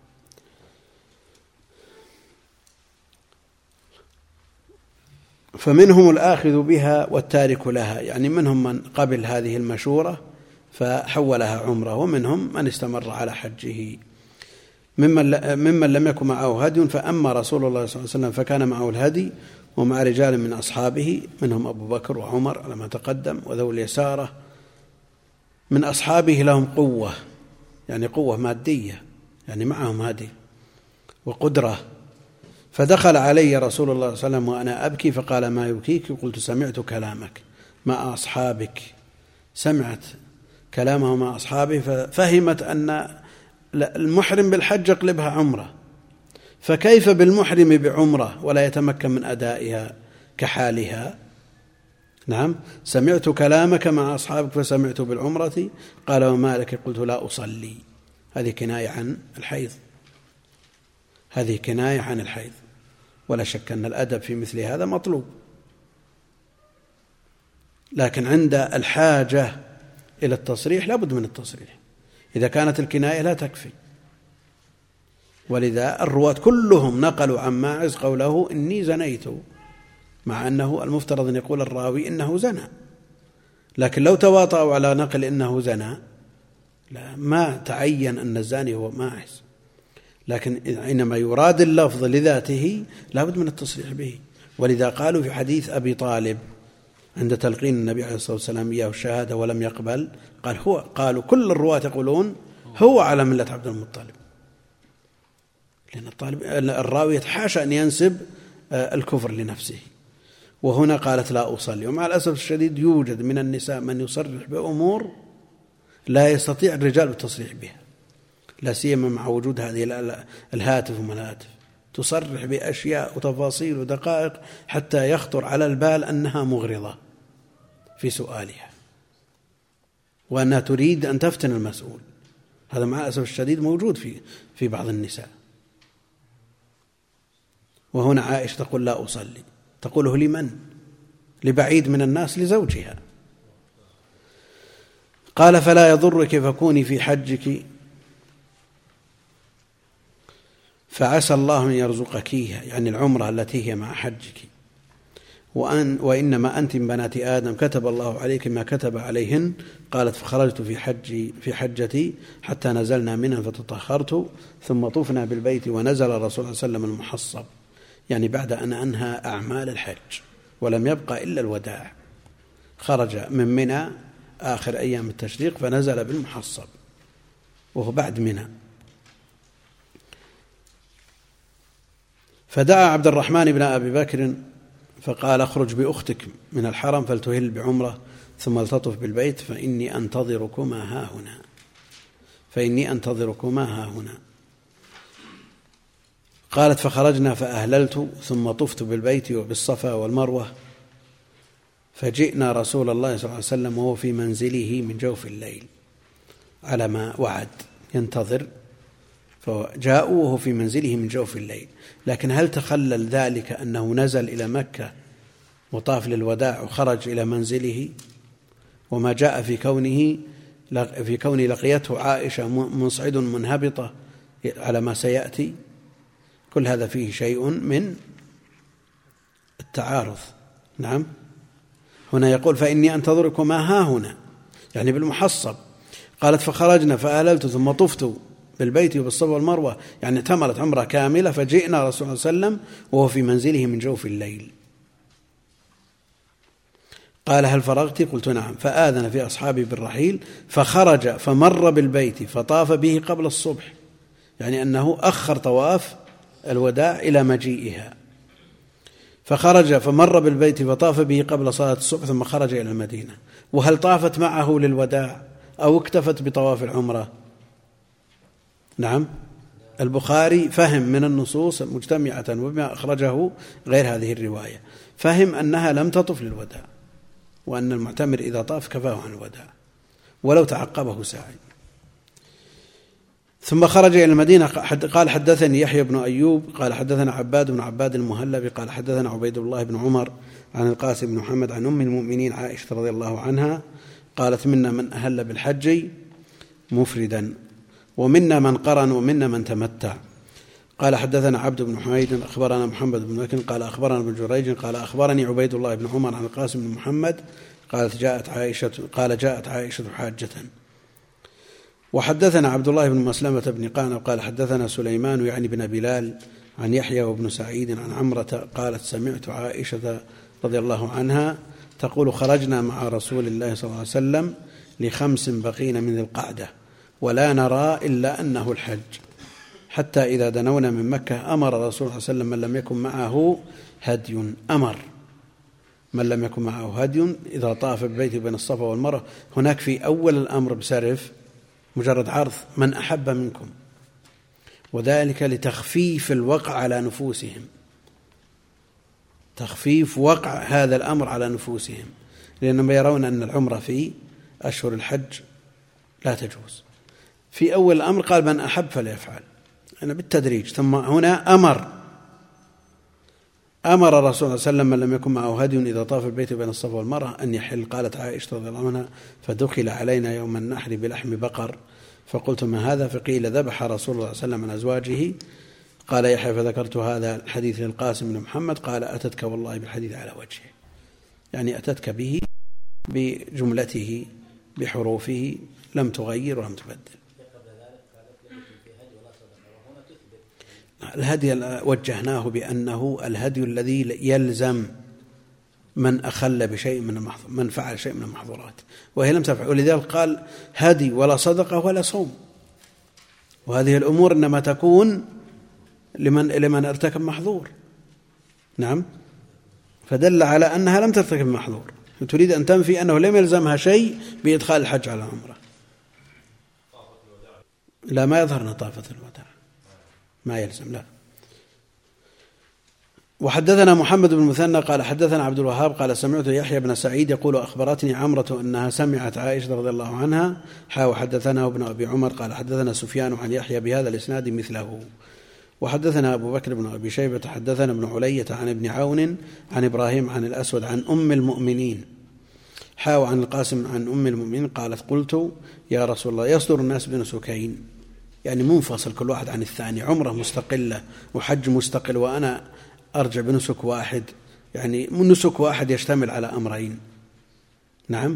فمنهم الآخذ بها والتارك لها، يعني منهم من قبل هذه المشورة فحولها عمرة، ومنهم من استمر على حجه. ممن ممن لم يكن معه هدي فأما رسول الله صلى الله عليه وسلم فكان معه الهدي ومع رجال من أصحابه منهم أبو بكر وعمر على ما تقدم وذو اليسارة من أصحابه لهم قوة، يعني قوة مادية، يعني معهم هدي وقدرة. فدخل علي رسول الله صلى الله عليه وسلم وأنا أبكي فقال ما يبكيك؟ قلت سمعت كلامك مع أصحابك. سمعت كلامه مع أصحابه ففهمت أن المحرم بالحج يقلبها عمرة، فكيف بالمحرم بعمرة ولا يتمكن من أدائها كحالها؟ نعم. سمعت كلامك مع أصحابك فسمعت بالعمرة. قال وما لك؟ قلت لا أصلي. هذه كناية عن الحيض، هذه كناية عن الحيض، ولا شك أن الأدب في مثل هذا مطلوب، لكن عند الحاجة إلى التصريح لا بد من التصريح، إذا كانت الكناية لا تكفي. ولذا الرواة كلهم نقلوا عن ماعز قوله إني زنيت، مع أنه المفترض أن يقول الراوي إنه زنى، لكن لو تواطؤوا على نقل إنه زنى لا ما تعين أن الزاني هو ماعز، لكن حينما يراد اللفظ لذاته لا بد من التصريح به. ولذا قالوا في حديث أبي طالب عند تلقين النبي عليه الصلاة والسلام إياه الشهادة ولم يقبل، قال هو قالوا كل الرواة يقولون هو على ملة عبد المطلب، لأن الطالب الراوي يتحاشى أن ينسب الكفر لنفسه. وهنا قالت لا أصلي. ومع الأسف الشديد يوجد من النساء من يصرح بأمور لا يستطيع الرجال بالتصريح بها، لا سيما مع وجود هذه الهاتف ومناتف، تصرح بأشياء وتفاصيل ودقائق حتى يخطر على البال أنها مغرضة في سؤالها وأنها تريد أن تفتن المسؤول. هذا مع الأسف الشديد موجود في في بعض النساء. وهنا عائشة تقول لا أصلي، تقوله لمن؟ لبعيد من الناس، لزوجها. قال فلا يضرك فكوني في حجك فعسى الله أن يرزقكيها، يعني العمرة التي هي مع حجك. وأن وإنما أنت من بنات آدم كتب الله عليك ما كتب عليهن. قالت فخرجت في حجي في حجتي حتى نزلنا منها فتطهرت ثم طفنا بالبيت ونزل الرسول صلى الله عليه وسلم المحصب، يعني بعد أن أنهى أعمال الحج ولم يبقى إلا الوداع، خرج من منى آخر أيام التشريق فنزل بالمحصب وهو بعد منى. فدعا عبد الرحمن بن أبي بكر فقال اخرج بأختك من الحرم فلتهل بعمرة ثم لتطف بالبيت فإني أنتظركما ها هنا فإني أنتظركما ها هنا. قالت فخرجنا فأهللت ثم طفت بالبيت وبالصفا والمروة فجئنا رسول الله صلى الله عليه وسلم وهو في منزله من جوف الليل على ما وعد ينتظر، فجاءوا وهو في منزله من جوف الليل. لكن هل تخلل ذلك أنه نزل إلى مكة وطاف للوداع وخرج إلى منزله؟ وما جاء في كونه في كونه لقيته عائشة مصعد منهبطة على ما سيأتي، كل هذا فيه شيء من التعارض. نعم، هنا يقول فإني أنتظركما ها هنا يعني بالمحصب. قالت فخرجنا فأهللت ثم طفت بالبيت وبالصفا والمروة يعني اعتمرت عمرة كاملة. فجئنا رسول الله صلى الله عليه وسلم وهو في منزله من جوف الليل. قال هل فرغت؟ قلت نعم. فآذن في أصحابي بالرحيل فخرج فمر بالبيت فطاف به قبل الصبح، يعني أنه أخر طواف الوداع إلى مجيئها. فخرج فمر بالبيت فطاف به قبل صلاة الصبح ثم خرج إلى المدينة. وهل طافت معه للوداع أو اكتفت بطواف العمرة؟ نعم، البخاري فهم من النصوص مجتمعة وبما أخرجه غير هذه الرواية، فهم أنها لم تطف للوداع وأن المعتمر إذا طاف كفاه عن الوداع ولو تعقبه ساعي. ثم خرج إلى المدينة. قال حدثني يحيى بن أيوب قال حدثنا عباد بن عباد المهلبي قال حدثنا عبيد الله بن عمر عن القاسم بن محمد عن أم المؤمنين عائشة رضي الله عنها قالت منا من أهل بالحج مفردا ومنا من قرن ومنا من تمتع. قال حدثنا عبد بن حميد أخبرنا محمد بن مكن قال أخبرنا ابن جريج قال أخبرني عبيد الله بن عمر عن القاسم بن محمد قالت جاءت عائشة قال جاءت عائشة حاجة. وحدثنا عبد الله بن مسلمة بن قعنب قال حدثنا سليمان يعني بن بلال عن يحيى وابن سعيد عن عمرة قالت سمعت عائشة رضي الله عنها تقول خرجنا مع رسول الله صلى الله عليه وسلم لخمس بقين من ذي القعدة ولا نرى إلا أنه الحج، حتى إذا دنونا من مكة أمر رسول الله صلى الله عليه وسلم من لم يكن معه هدي أمر من لم يكن معه هدي إذا طاف بالبيت بين الصفا والمروة. هناك في أول الأمر بسرف مجرد عرض من أحب منكم، وذلك لتخفيف الوقع على نفوسهم، تخفيف وقع هذا الأمر على نفوسهم، لأنهم يرون أن العمرة في أشهر الحج لا تجوز. في أول الأمر قال من أحب فليفعل، أنا بالتدريج. ثم هنا أمر أمر الرسول صلى الله عليه وسلم من لم يكن معه هدي إذا طاف البيت بين الصفا والمروة أن يحل. قالت عائشة رضي الله عنها فدخل علينا يوم النحر بلحم بقر فقلت ما هذا؟ فقيل ذبح رسول الله صلى الله عليه وسلم عن أزواجه. قال يحيى فذكرت هذا الحديث للقاسم بن محمد قال أتتك والله بالحديث على وجهه، يعني أتتك به بجملته بحروفه لم تغير ولم تبدل. الهدي وجهناه بأنه الهدي الذي يلزم من أخل بشيء من المحظور، من فعل شيء من المحظورات وهي لم تفعل، ولذلك قال هدي ولا صدقة ولا صوم، وهذه الأمور إنما تكون لمن لمن ارتكب محظور. نعم، فدل على أنها لم ترتكب محظور، تريد أن تنفي أنه لم يلزمها شيء بإدخال الحج على العمرة. لا، ما يظهر نطافة الوداع، ما يلزم، لا. وحدثنا محمد بن مثنى قال حدثنا عبد الوهاب قال سمعت يحيى بن سعيد يقول أخبرتني عمرة أنها سمعت عائشة رضي الله عنها حا وحدثنا ابن أبي عمر قال حدثنا سفيان عن يحيى بهذا الإسناد مثله. وحدثنا أبو بكر بن أبي شيبة حدثنا ابن علية عن ابن عون عن إبراهيم عن الأسود عن أم المؤمنين حا وعن القاسم عن أم المؤمنين قالت قلت يا رسول الله يصدر الناس بنسكين، يعني منفصل كل واحد عن الثاني، عمره مستقلة وحج مستقل، وأنا أرجع بنسك واحد، يعني نسك واحد يشتمل على أمرين. نعم،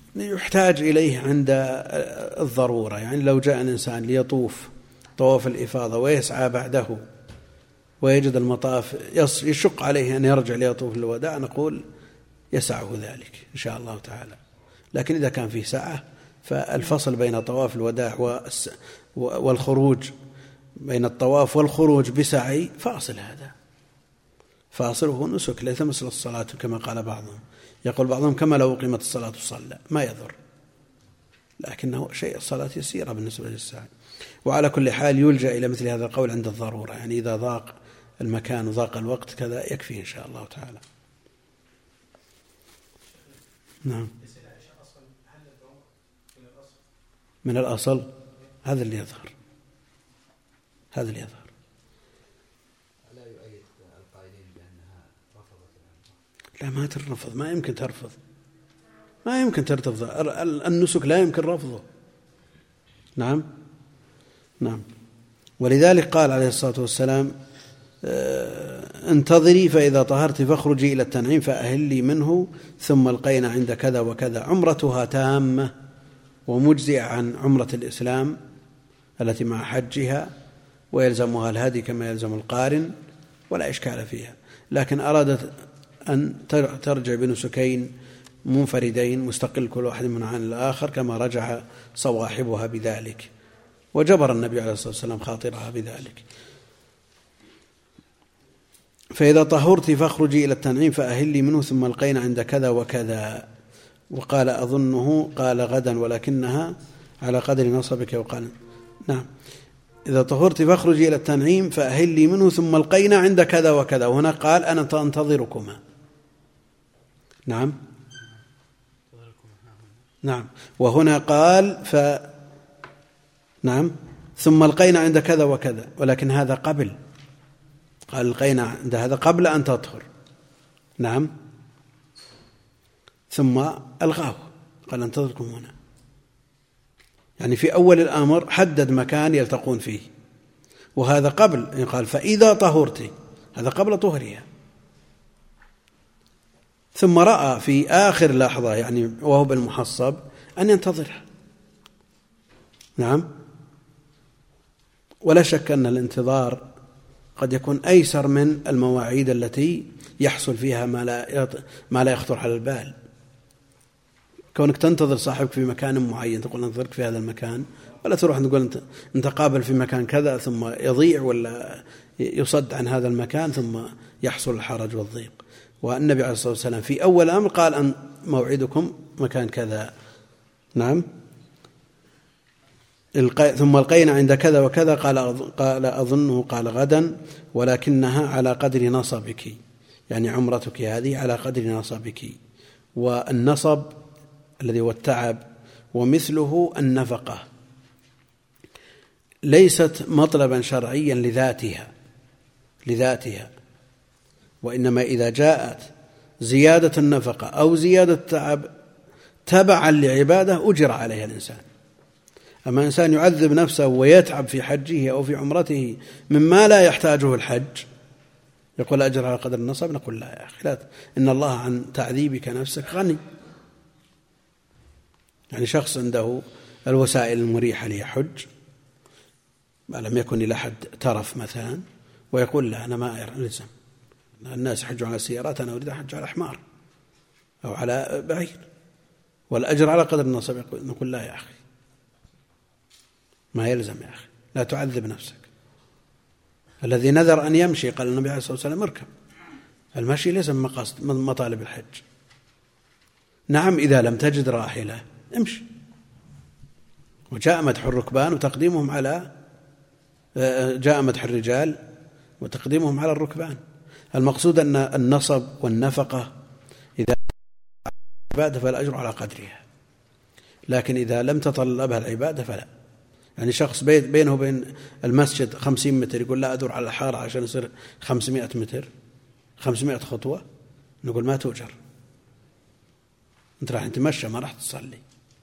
يحتاج إليه عند الضرورة. يعني لو جاء الإنسان ليطوف طواف الإفاضة ويسعى بعده ويجد المطاف يشق عليه أن يرجع ليطوف الوداع، نقول يسعه ذلك إن شاء الله تعالى. لكن إذا كان فيه سعة فالفصل بين طواف الوداع والخروج، بين الطواف والخروج بسعي فاصل، هذا فاصله نسك ليس مثل الصلاة كما قال بعضهم. يقول بعضهم كما لو أقيمت الصلاة صلى، ما يضر، لكنه شيء الصلاة يسيرة بالنسبة للسعي. وعلى كل حال يلجأ إلى مثل هذا القول عند الضرورة، يعني إذا ضاق المكان وضاق الوقت كذا يكفي إن شاء الله تعالى. نعم. من الأصل هذا اللي يظهر، هذا اللي يظهر. لا يؤيد القائلين بأنها رفضت العمرة. لا، ما ترفض، ما يمكن ترفض، ما يمكن ترتفض النسك، لا يمكن رفضه. نعم نعم. ولذلك قال عليه الصلاة والسلام انتظري فإذا طهرت فاخرجي إلى التنعيم فأهلي منه ثم القينا عند كذا وكذا. عمرتها تامة ومجزئة عن عمرة الإسلام التي مع حجها، ويلزمها الهدي كما يلزم القارن، ولا إشكال فيها. لكن أرادت أن ترجع بنسكين منفردين مستقل كل واحد من عن الآخر كما رجع صواحبها بذلك، وجبر النبي عليه الصلاة والسلام خاطرها بذلك. فإذا طهرت فاخرجي إلى التنعيم فأهلي منه ثم القينا عند كذا وكذا. وقال أظنه قال غدا ولكنها على قدر نصبك. وقال نعم إذا طهرت فاخرجي إلى التنعيم فأهلي منه ثم القينا عند كذا وكذا. وهنا قال أنا أنتظركما. نعم نعم. وهنا قال ف نعم ثم القينا عند كذا وكذا، ولكن هذا قبل، قال القينا عند هذا قبل أن تطهر. نعم. ثم ألغاه قال انتظركم هنا، يعني في أول الأمر حدد مكان يلتقون فيه، وهذا قبل، يعني قال فإذا طهرت، هذا قبل طهرها. ثم رأى في آخر لحظة يعني وهو بالمحصب أن ينتظرها. نعم. ولا شك أن الانتظار قد يكون أيسر من المواعيد التي يحصل فيها ما لا ما لا يخطر على البال. كونك تنتظر صاحبك في مكان معين، تقول انتظرك في هذا المكان، ولا تروح تقول انت نتقابل في مكان كذا ثم يضيع ولا يصد عن هذا المكان ثم يحصل الحرج والضيق. والنبي عليه الصلاة والسلام في أول أمر قال أن موعدكم مكان كذا. نعم. ثم القينا عند كذا وكذا قال قال أظنه قال غدا ولكنها على قدر نصبك، يعني عمرتك هذه على قدر نصبك. والنصب الذي هو التعب ومثله النفقة ليست مطلبا شرعيا لذاتها لذاتها وإنما إذا جاءت زيادة النفقة أو زيادة التعب تبعا لعبادة أجر عليها الإنسان. أما إنسان يعذب نفسه ويتعب في حجه أو في عمرته مما لا يحتاجه الحج يقول أجر على قدر النصب، نقول لا يا أخي، لا، إن الله عن تعذيبك نفسك غني. يعني شخص عنده الوسائل المريحة ليحج، ما لم يكن إلى حد ترف مثلا، ويقول لا أنا ما ألزم، الناس يحجوا على السيارات، أنا أريد أحج على حمار أو على بعير والأجر على قدر النصب، نقول لا يا أخي، ما يلزم يا أخي، لا تعذب نفسك. الذي نذر أن يمشي قال النبي عليه الصلاة والسلام اركب، المشي ليس من مقاصد من مطالب الحج. نعم إذا لم تجد راحلة امشي. وجاء مدح الركبان وتقديمهم على جاء مدح الرجال وتقديمهم على الركبان. المقصود أن النصب والنفقة إذا عبادة فالأجر على قدرها، لكن إذا لم تطلبها العبادة فلا. يعني شخص بينه وبين المسجد خمسين متر يقول لا أدور على الحارة عشان يصير خمسمائة متر خمسمائة خطوة، نقول ما تؤجر، أنت راح تمشى ما راح تصلي.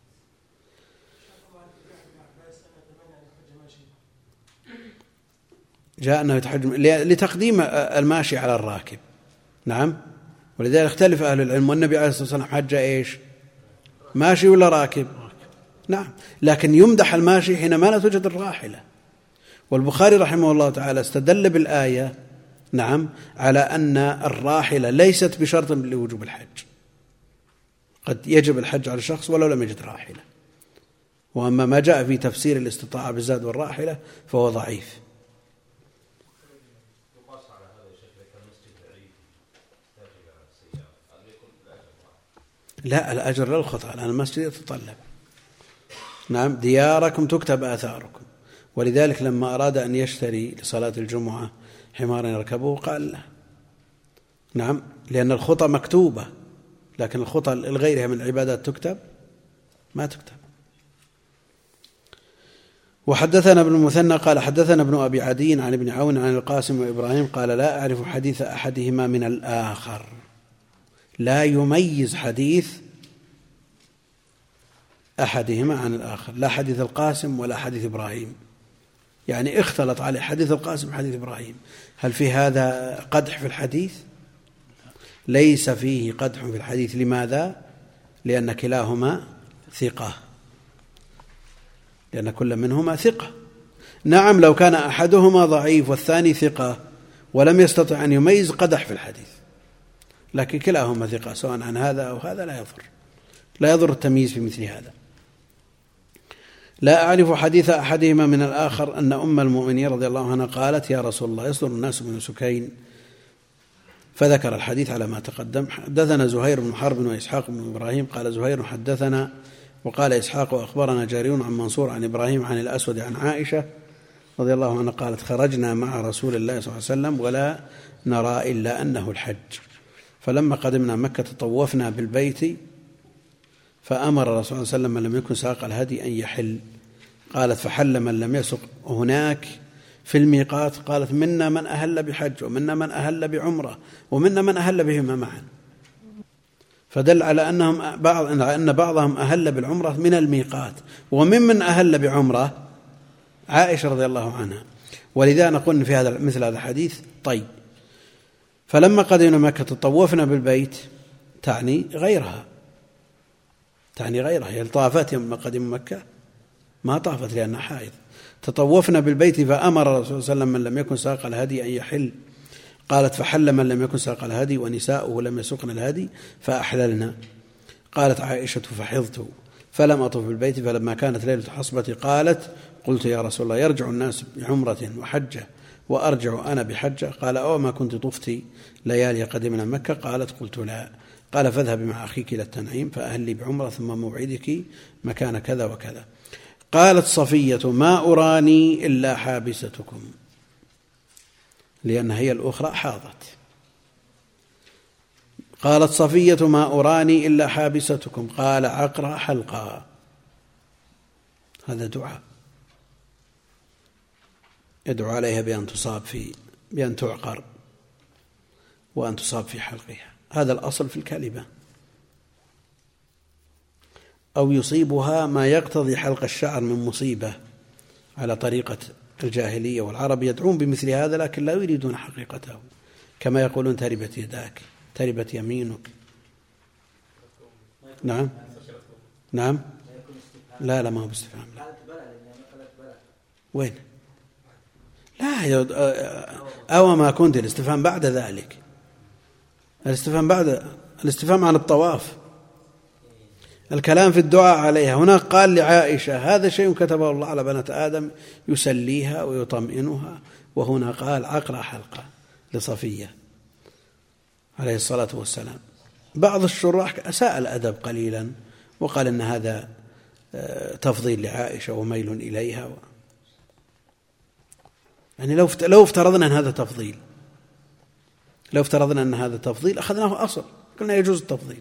جاء أنه يتحج لتقديم الماشي على الراكب. نعم. ولذلك اختلف أهل العلم، والنبي عليه الصلاة والسلام حج إيش ماشي ولا راكب؟ نعم، لكن يمدح الماشي حينما لا توجد الراحلة. والبخاري رحمه الله تعالى استدل بالآية نعم على أن الراحلة ليست بشرط لوجوب الحج، قد يجب الحج على الشخص ولو لم يجد راحلة. وأما ما جاء في تفسير الاستطاعة بالزاد والراحلة فهو ضعيف. لا، الأجر للخطأ لأن المسجد يتطلب. نعم، دياركم تكتب آثاركم. ولذلك لما أراد أن يشتري لصلاة الجمعة حمارا يركبه قال له نعم، لأن الخطأ مكتوبة، لكن الخطأ لغيرها من العبادات تكتب ما تكتب. وحدثنا ابن المثنى قال حدثنا ابن أبي عدي عن ابن عون عن القاسم وإبراهيم قال لا أعرف حديث أحدهما من الآخر. لا يميز حديث أحدهما عن الآخر، لا حديث القاسم ولا حديث إبراهيم، يعني اختلط عليه حديث القاسم وحديث إبراهيم. هل في هذا قدح في الحديث؟ ليس فيه قدح في الحديث. لماذا؟ لأن كلاهما ثقة، لأن كل منهما ثقة. نعم، لو كان أحدهما ضعيف والثاني ثقة ولم يستطع أن يميز قدح في الحديث، لكن كلاهما ثقة سواء عن هذا أو هذا لا يضر، لا يضر التمييز في مثل هذا. لا أعرف حديث أحدهما من الآخر أن أم المؤمنين رضي الله عنها قالت يا رسول الله يصدر الناس من سكين، فذكر الحديث على ما تقدم. حدثنا زهير بن حرب وإسحاق بن إبراهيم قال زهير حدثنا وقال إسحاق وأخبرنا جرير عن منصور عن إبراهيم عن الأسود عن عائشة رضي الله عنها قالت خرجنا مع رسول الله صلى الله عليه وسلم ولا نرى إلا أنه الحج، فلما قدمنا مكة طوفنا بالبيت فأمر الرسول صلى الله عليه وسلم من لم يكن ساق الهدي أن يحل. قالت فحل من لم يسق هناك في الميقات. قالت منا من أهل بحج ومنا من أهل بعمرة ومنا من أهل بهما معا، فدل على أنهم بعض أن بعضهم أهل بالعمرة من الميقات، ومن من أهل بعمرة عائشة رضي الله عنها. ولذا نقول في هذا مثل هذا الحديث طيب. فلما قدمنا مكة طوفنا بالبيت تعني غيرها، تعني غيرها. هي طافت يوم قدم مكة؟ ما طافت لأنها حائض. تطوفنا بالبيت فأمر الرسول صلى الله عليه وسلم من لم يكن ساق الهدي أن يحل. قالت فحل من لم يكن ساق الهدي ونساؤه لم يسقن الهدي فأحللنا. قالت عائشة فحضت فلم أطف بالبيت، فلما كانت ليلة حصبتي قالت قلت يا رسول الله يرجع الناس بعمرة وحجة وأرجع أنا بحجة؟ قال أو ما كنت طفتي ليالي قدمنا مكة؟ قالت قلت لا. قال فاذهبي مع أخيك إلى التنعيم فأهلي بعمرة ثم موعدك مكان كذا وكذا. قالت صفية ما أراني إلا حابستكم، لأن هي الأخرى حاضت. قالت صفية ما أراني إلا حابستكم. قال عقرى حلقا. هذا دعاء يدعو عليها بأن تصاب في بأن تعقر وأن تصاب في حلقها. هذا الأصل في الكلمة. أو يصيبها ما يقتضي حلق الشعر من مصيبة على طريقة الجاهلية، والعرب يدعون بمثل هذا لكن لا يريدون حقيقته، كما يقولون تربت يداك تربت يمينك. نعم نعم لا لا ما هو باستفهام. وين؟ لا أو ما كنت الاستفهام بعد ذلك، الاستفهام بعد الاستفهام عن الطواف، الكلام في الدعاء عليها. هناك قال لعائشة هذا شيء كتبه الله على بنات آدم يسليها ويطمئنها، وهنا قال عقرى حلقة لصفية عليه الصلاة والسلام. بعض الشراح أساء الأدب قليلا وقال إن هذا تفضيل لعائشة وميل إليها، يعني لو لو افترضنا أن هذا تفضيل لو افترضنا أن هذا تفضيل أخذناه أصل، قلنا يجوز التفضيل.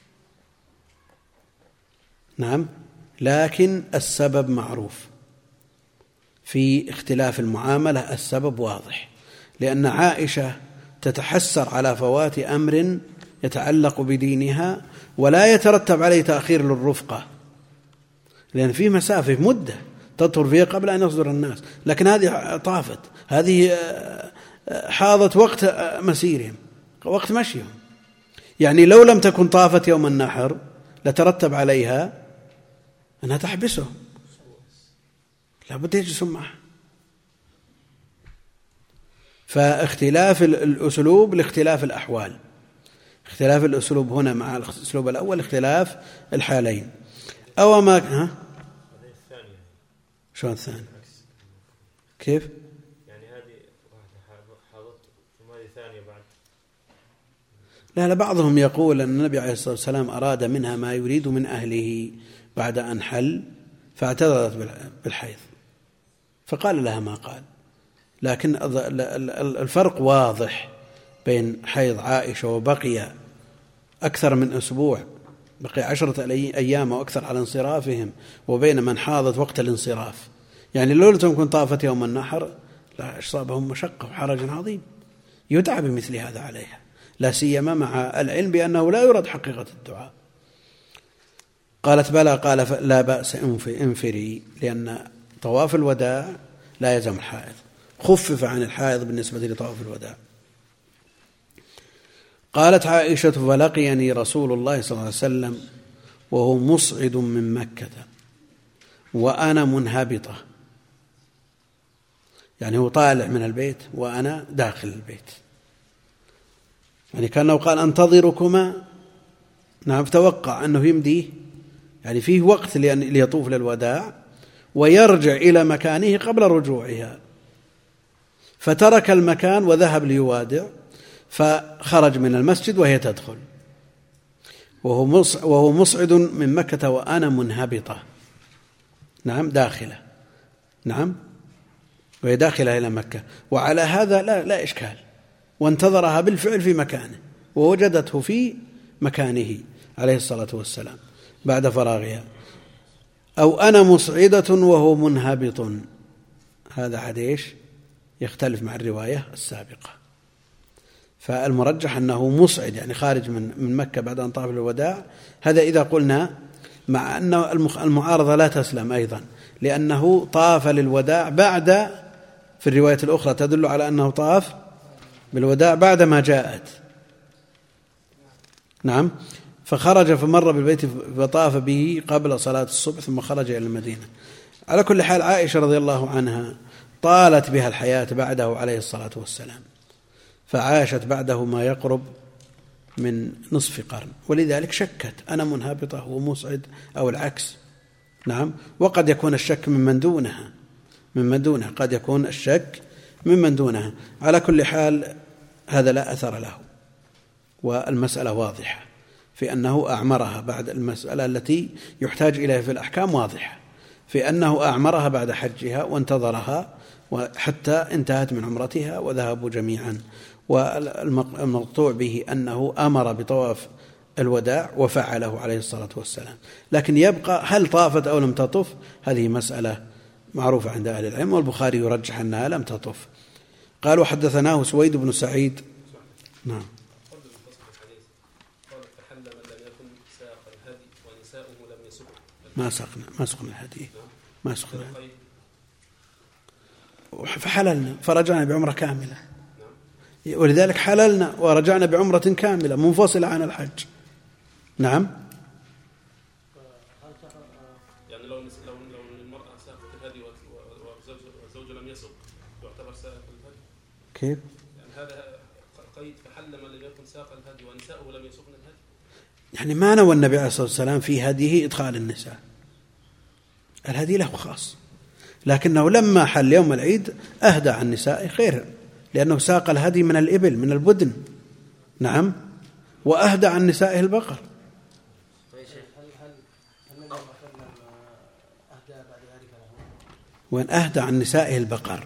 نعم، لكن السبب معروف في اختلاف المعاملة، السبب واضح، لأن عائشة تتحسر على فوات أمر يتعلق بدينها ولا يترتب عليه تأخير للرفقة، لأن في مسافة مدة تطهر فيها قبل أن يصدر الناس، لكن هذه طافت، هذه حاضت وقت مسيرهم وقت مشيهم. يعني لو لم تكن طافت يوم النحر لترتب عليها أنها تحبسه، لابد يجلس معه. فاختلاف الأسلوب لاختلاف الأحوال، اختلاف الأسلوب هنا مع الأسلوب الأول اختلاف الحالين. أو ما ها شلون الثاني كيف يعني هذه واحدة حاضت ثم هذه ثانية بعد. لا لا بعضهم يقول أن النبي عليه الصلاة والسلام أراد منها ما يريد من أهله بعد أن حل فاعتذرت بالحيض فقال لها ما قال. لكن الفرق واضح بين حيض عائشة وبقي أكثر من أسبوع، بقي عشرة أيام وأكثر على انصرافهم، وبين من حاضت وقت الانصراف. يعني لو لم تكن طافت يوم النحر لا أصابهم مشقة وحرج عظيم يدعى بمثل هذا عليها، لا سيما مع العلم بأنه لا يرد حقيقة الدعاء. قالت بلى، قال لا بأس انفري، لأن طواف الوداع لا يلزم الحائض، خفف عن الحائض بالنسبة لطواف الوداع. قالت عائشة فلقيني رسول الله صلى الله عليه وسلم وهو مصعد من مكة وأنا منهبطة، يعني هو طالع من البيت وأنا داخل البيت، يعني كأنه قال أنتظركما. نعم، توقع أنه يمديه، يعني فيه وقت ليطوف للوداع ويرجع إلى مكانه قبل رجوعها، فترك المكان وذهب ليوادع، فخرج من المسجد وهي تدخل وهو مصعد من مكة وأنا منهبطة. نعم داخلة، نعم وهي داخلة إلى مكة، وعلى هذا لا, لا إشكال، وانتظرها بالفعل في مكانه ووجدته في مكانه عليه الصلاة والسلام بعد فراغها. أو أنا مصعدة وهو منهبط، هذا حديث يختلف مع الرواية السابقة، فالمرجح أنه مصعد يعني خارج من من مكة بعد أن طاف الوداع. هذا إذا قلنا، مع أن المعارضة لا تسلم أيضا، لأنه طاف للوداع بعد، في الرواية الأخرى تدل على أنه طاف بالوداع بعد ما جاءت. نعم، فخرج فمر بالبيت فطاف به قبل صلاة الصبح ثم خرج إلى المدينة. على كل حال عائشة رضي الله عنها طالت بها الحياة بعده عليه الصلاة والسلام، فعاشت بعده ما يقرب من نصف قرن، ولذلك شكت أنا منهبطة ومصعد أو العكس. نعم، وقد يكون الشك ممن دونها ممن دونها قد يكون الشك ممن دونها. على كل حال هذا لا أثر له، والمسألة واضحة في أنه أعمرها بعد المسألة التي يحتاج إليها في الأحكام، واضحة في أنه أعمرها بعد حجها وانتظرها حتى انتهت من عمرتها وذهبوا جميعا. والمقطوع به أنه أمر بطواف الوداع وفعله عليه الصلاة والسلام. لكن يبقى هل طافت أو لم تطف، هذه مسألة معروفة عند أهل العلم، والبخاري يرجح أنها لم تطف. قالوا حدثناه سويد بن سعيد. نعم. ما سقنا ما سقنا الهدي ما سقنا فحللنا فرجعنا بعمرة كاملة، ولذلك حللنا ورجعنا بعمرة كاملة منفصلة عن الحج. نعم. يعني لو لو المرأة ساقت الهدي والزوج لم يسق يعتبر سائق الهدي؟ كيف؟ يعني هذا قيد فحل من لم يكن ساق الهدي ونساؤه لم يسقن الهدي. يعني ما نوى النبي عليه الصلاة والسلام في هديه إدخال النساء، الهدي له خاص، لكنه لما حل يوم العيد أهدى عن النساء خير، لأنه ساق الهدي من الإبل من البدن. نعم، وأهدى عن نسائه البقر. وأن أهدى عن نسائه البقر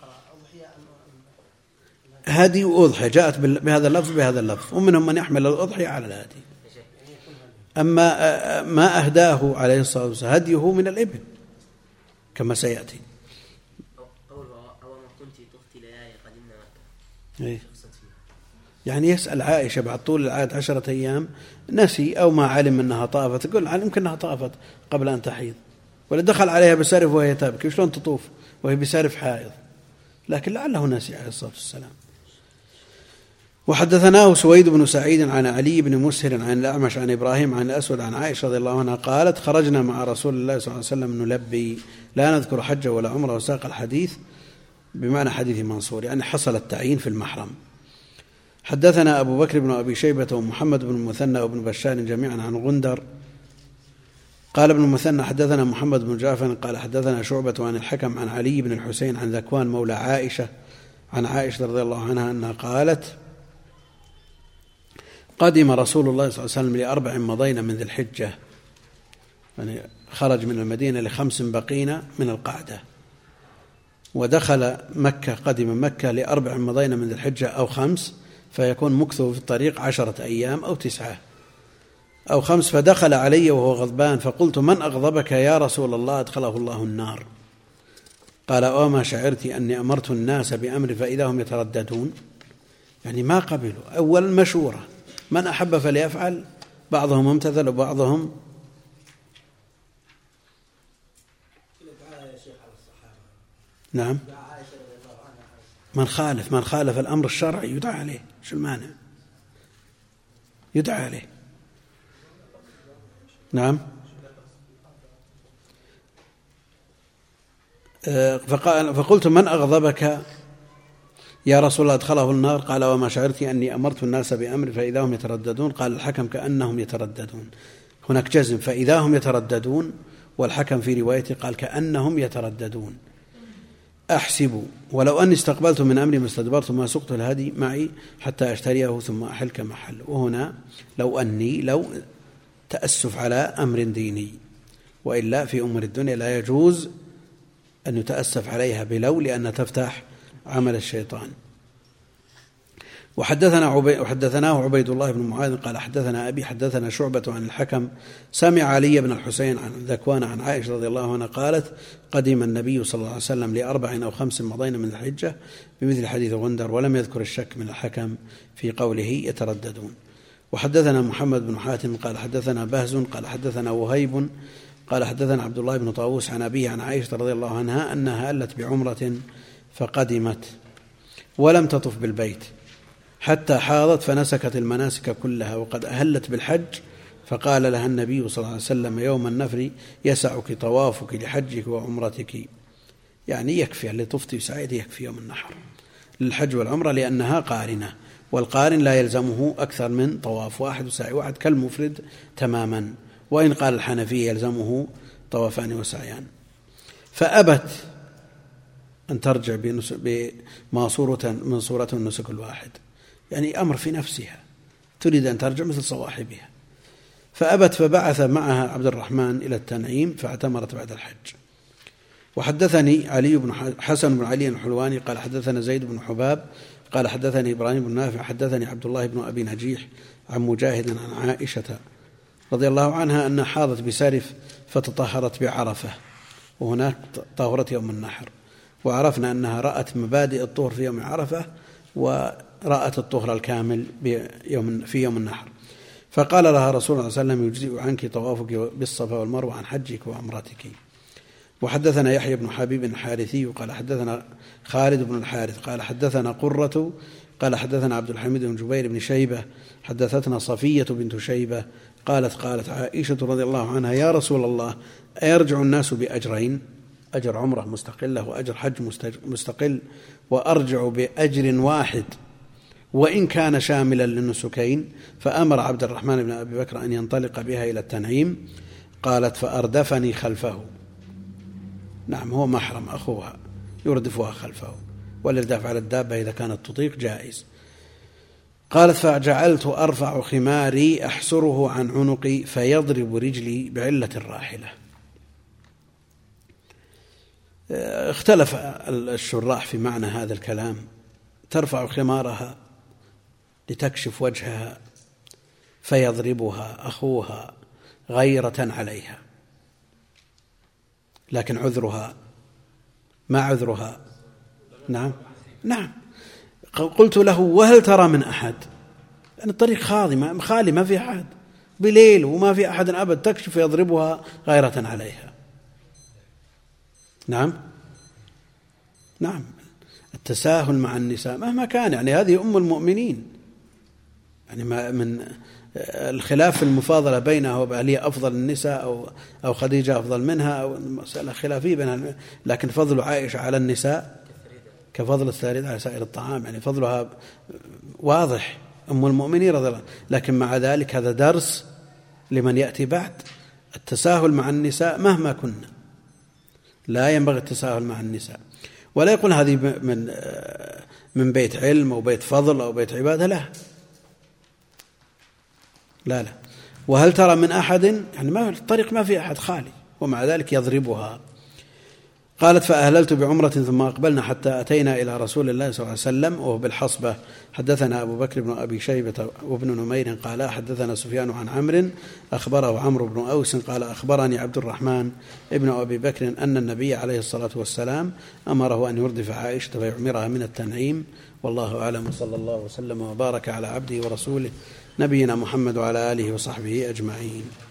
هدي وأضحية جاءت بهذا اللفظ بهذا اللفظ، ومنهم من يحمل الأضحية على الهدي. أما ما أهداه عليه الصلاة والسلام هديه من الإبل كما سيأتي. يعني يسأل عائشة بعد طول العاد عشرة أيام نسي أو ما علم أنها طافت، يقول يمكن أنها طافت قبل أن تحيض، ولا دخل عليها بسارف وهي تبكي، شلون تطوف وهي بسارف حائض؟ لكن لعله نسي عليه الصلاة والسلام. وحدثناه سويد بن سعيد عن علي بن مسهر عن الأعمش عن إبراهيم عن الأسود عن عائشة رضي الله عنها قالت خرجنا مع رسول الله صلى الله عليه وسلم نلبي لا نذكر حجه ولا عمره، وساق الحديث بمعنى حديث منصور، يعني حصل التعيين في المحرم. حدثنا أبو بكر بن أبي شيبة ومحمد بن المثنى وابن بشار جميعا عن غندر قال ابن المثنى حدثنا محمد بن جعفر قال حدثنا شعبة عن الحكم عن علي بن الحسين عن ذكوان مولى عائشة عن عائشة رضي الله عنها أنها قالت قدم رسول الله صلى الله عليه وسلم لأربع مضين من ذي الحجة، يعني خرج من المدينة لخمس بقين من القعدة، ودخل مكة قدم مكة لأربع مضين من ذي الحجة أو خمس، فيكون مكثه في الطريق عشرة أيام أو تسعة أو خمس. فدخل علي وهو غضبان فقلت من أغضبك يا رسول الله؟ أدخله الله النار. قال وما شعرت أني أمرت الناس بأمر فإذا هم يترددون، يعني ما قبلوا. أولا مشورة، من أحب فليفعل، بعضهم امتثل وبعضهم نعم. من خالف من خالف الأمر الشرعي يدعى عليه، شو المانع؟ يدعى عليه. نعم. فقال فقلت من أغضبك يا رسول الله؟ أدخله النار. قال وما شعرت أني أمرت الناس بأمر فإذا هم يترددون. قال الحكم كأنهم يترددون، هناك جزم فإذا هم يترددون، والحكم في روايته قال كأنهم يترددون. أحسب ولو أني استقبلت من أمري ما استدبرت ما سقت الهدي معي حتى أشتريه ثم أحل كمحل. وهنا لو أني لو تأسف على أمر ديني، وإلا في أمور الدنيا لا يجوز أن يتأسف عليها بلو، لأن تفتح عمل الشيطان. وحدثنا عبي وحدثناه عبيد الله بن معاذ قال حدثنا أبي حدثنا شعبة عن الحكم سمع علي بن الحسين عن ذكوان عن عائشة رضي الله عنها قالت قدم النبي صلى الله عليه وسلم لأربع أو خمس مضين من الحجة بمثل حديث غندر، ولم يذكر الشك من الحكم في قوله يترددون. وحدثنا محمد بن حاتم قال حدثنا بهز قال حدثنا وهيب قال حدثنا عبد الله بن طاووس عن أبيه عن عائشة رضي الله عنها أنها ألت بعمرة فقدمت ولم تطف بالبيت حتى حاضت فنسكت المناسك كلها وقد أهلت بالحج، فقال لها النبي صلى الله عليه وسلم يوم النفر يسعك طوافك لحجك وعمرتك، يعني يكفي اللي طفتي وسعيد يكفي يوم النحر للحج والعمرة، لأنها قارنة، والقارن لا يلزمه أكثر من طواف واحد وسعي واحد كالمفرد تماما، وإن قال الحنفية يلزمه طوافان وسعيان. فأبت أن ترجع بماصورة من صورة النسك الواحد، يعني أمر في نفسها، تريد أن ترجع مثل صواحبها، فأبت فبعث معها عبد الرحمن إلى التنعيم فاعتمرت بعد الحج. وحدثني علي بن حسن بن علي الحلواني قال حدثنا زيد بن حباب قال حدثني إبراهيم بن نافع حدثني عبد الله بن أبي نجيح عن مجاهد عن عائشة رضي الله عنها أنها حاضت بسرف فتطهرت بعرفة، وهناك طهرت يوم النحر، وعرفنا أنها رأت مبادئ الطهر في يوم عرفة ورأت الطهر الكامل في يوم النحر. فقال لها رسول الله صلى الله عليه وسلم يجزئ عنك طوافك بالصفا والمروة عن حجك وعمرتك. وحدثنا يحيى بن حبيب الحارثي قال حدثنا خالد بن الحارث قال حدثنا قرة قال حدثنا عبد الحميد بن جبير بن شيبة حدثتنا صفية بنت شيبة قالت قالت عائشة رضي الله عنها يا رسول الله أيرجع الناس بأجرين، أجر عمرة مستقلة وأجر حج مستقل، وأرجع بأجر واحد وإن كان شاملا للنسكين؟ فأمر عبد الرحمن بن أبي بكر أن ينطلق بها إلى التنعيم. قالت فأردفني خلفه، نعم هو محرم أخوها يردفها خلفه، والإرداف على الدابة إذا كانت تطيق جائز. قالت فجعلت أرفع خماري أحسره عن عنقي فيضرب رجلي بعلة الراحلة. اختلف الشراح في معنى هذا الكلام، ترفع خمارها لتكشف وجهها فيضربها أخوها غيرة عليها، لكن عذرها ما عذرها؟ نعم نعم. قلت له وهل ترى من أحد؟ يعني الطريق خاضي خالي ما في أحد بليل وما في أحد أبد، تكشف يضربها غيرة عليها. نعم نعم. التساهل مع النساء مهما كان، يعني هذه أم المؤمنين يعني ما من الخلاف في المفاضلة بينها وهل هي أفضل النساء أو أو خديجة أفضل منها أو مسألة خلافية بينها، لكن فضل عائشة على النساء كفضل الثالث على سائر الطعام، يعني فضلها واضح، أم المؤمنين رضي الله. لكن مع ذلك هذا درس لمن يأتي بعد، التساهل مع النساء مهما كنا لا ينبغي التساهل مع النساء، ولا يقول هذه من من بيت علم أو بيت فضل أو بيت عبادة، لا لا لا. وهل ترى من أحد، يعني ما الطريق ما في أحد خالي، ومع ذلك يضربها. قالت فأهللت بعمرة ثم أقبلنا حتى أتينا إلى رسول الله صلى الله عليه وسلم وهو بالحصبة. حدثنا أبو بكر بن أبي شيبة وابن نمير قال حدثنا سفيان عن عمرو أخبره عمرو بن أوس قال أخبرني عبد الرحمن ابن أبي بكر أن النبي عليه الصلاة والسلام أمره أن يردف عائشة فيعمرها من التنعيم. والله أعلم، صلى الله وسلم وبارك على عبده ورسوله نبينا محمد وعلى آله وصحبه أجمعين.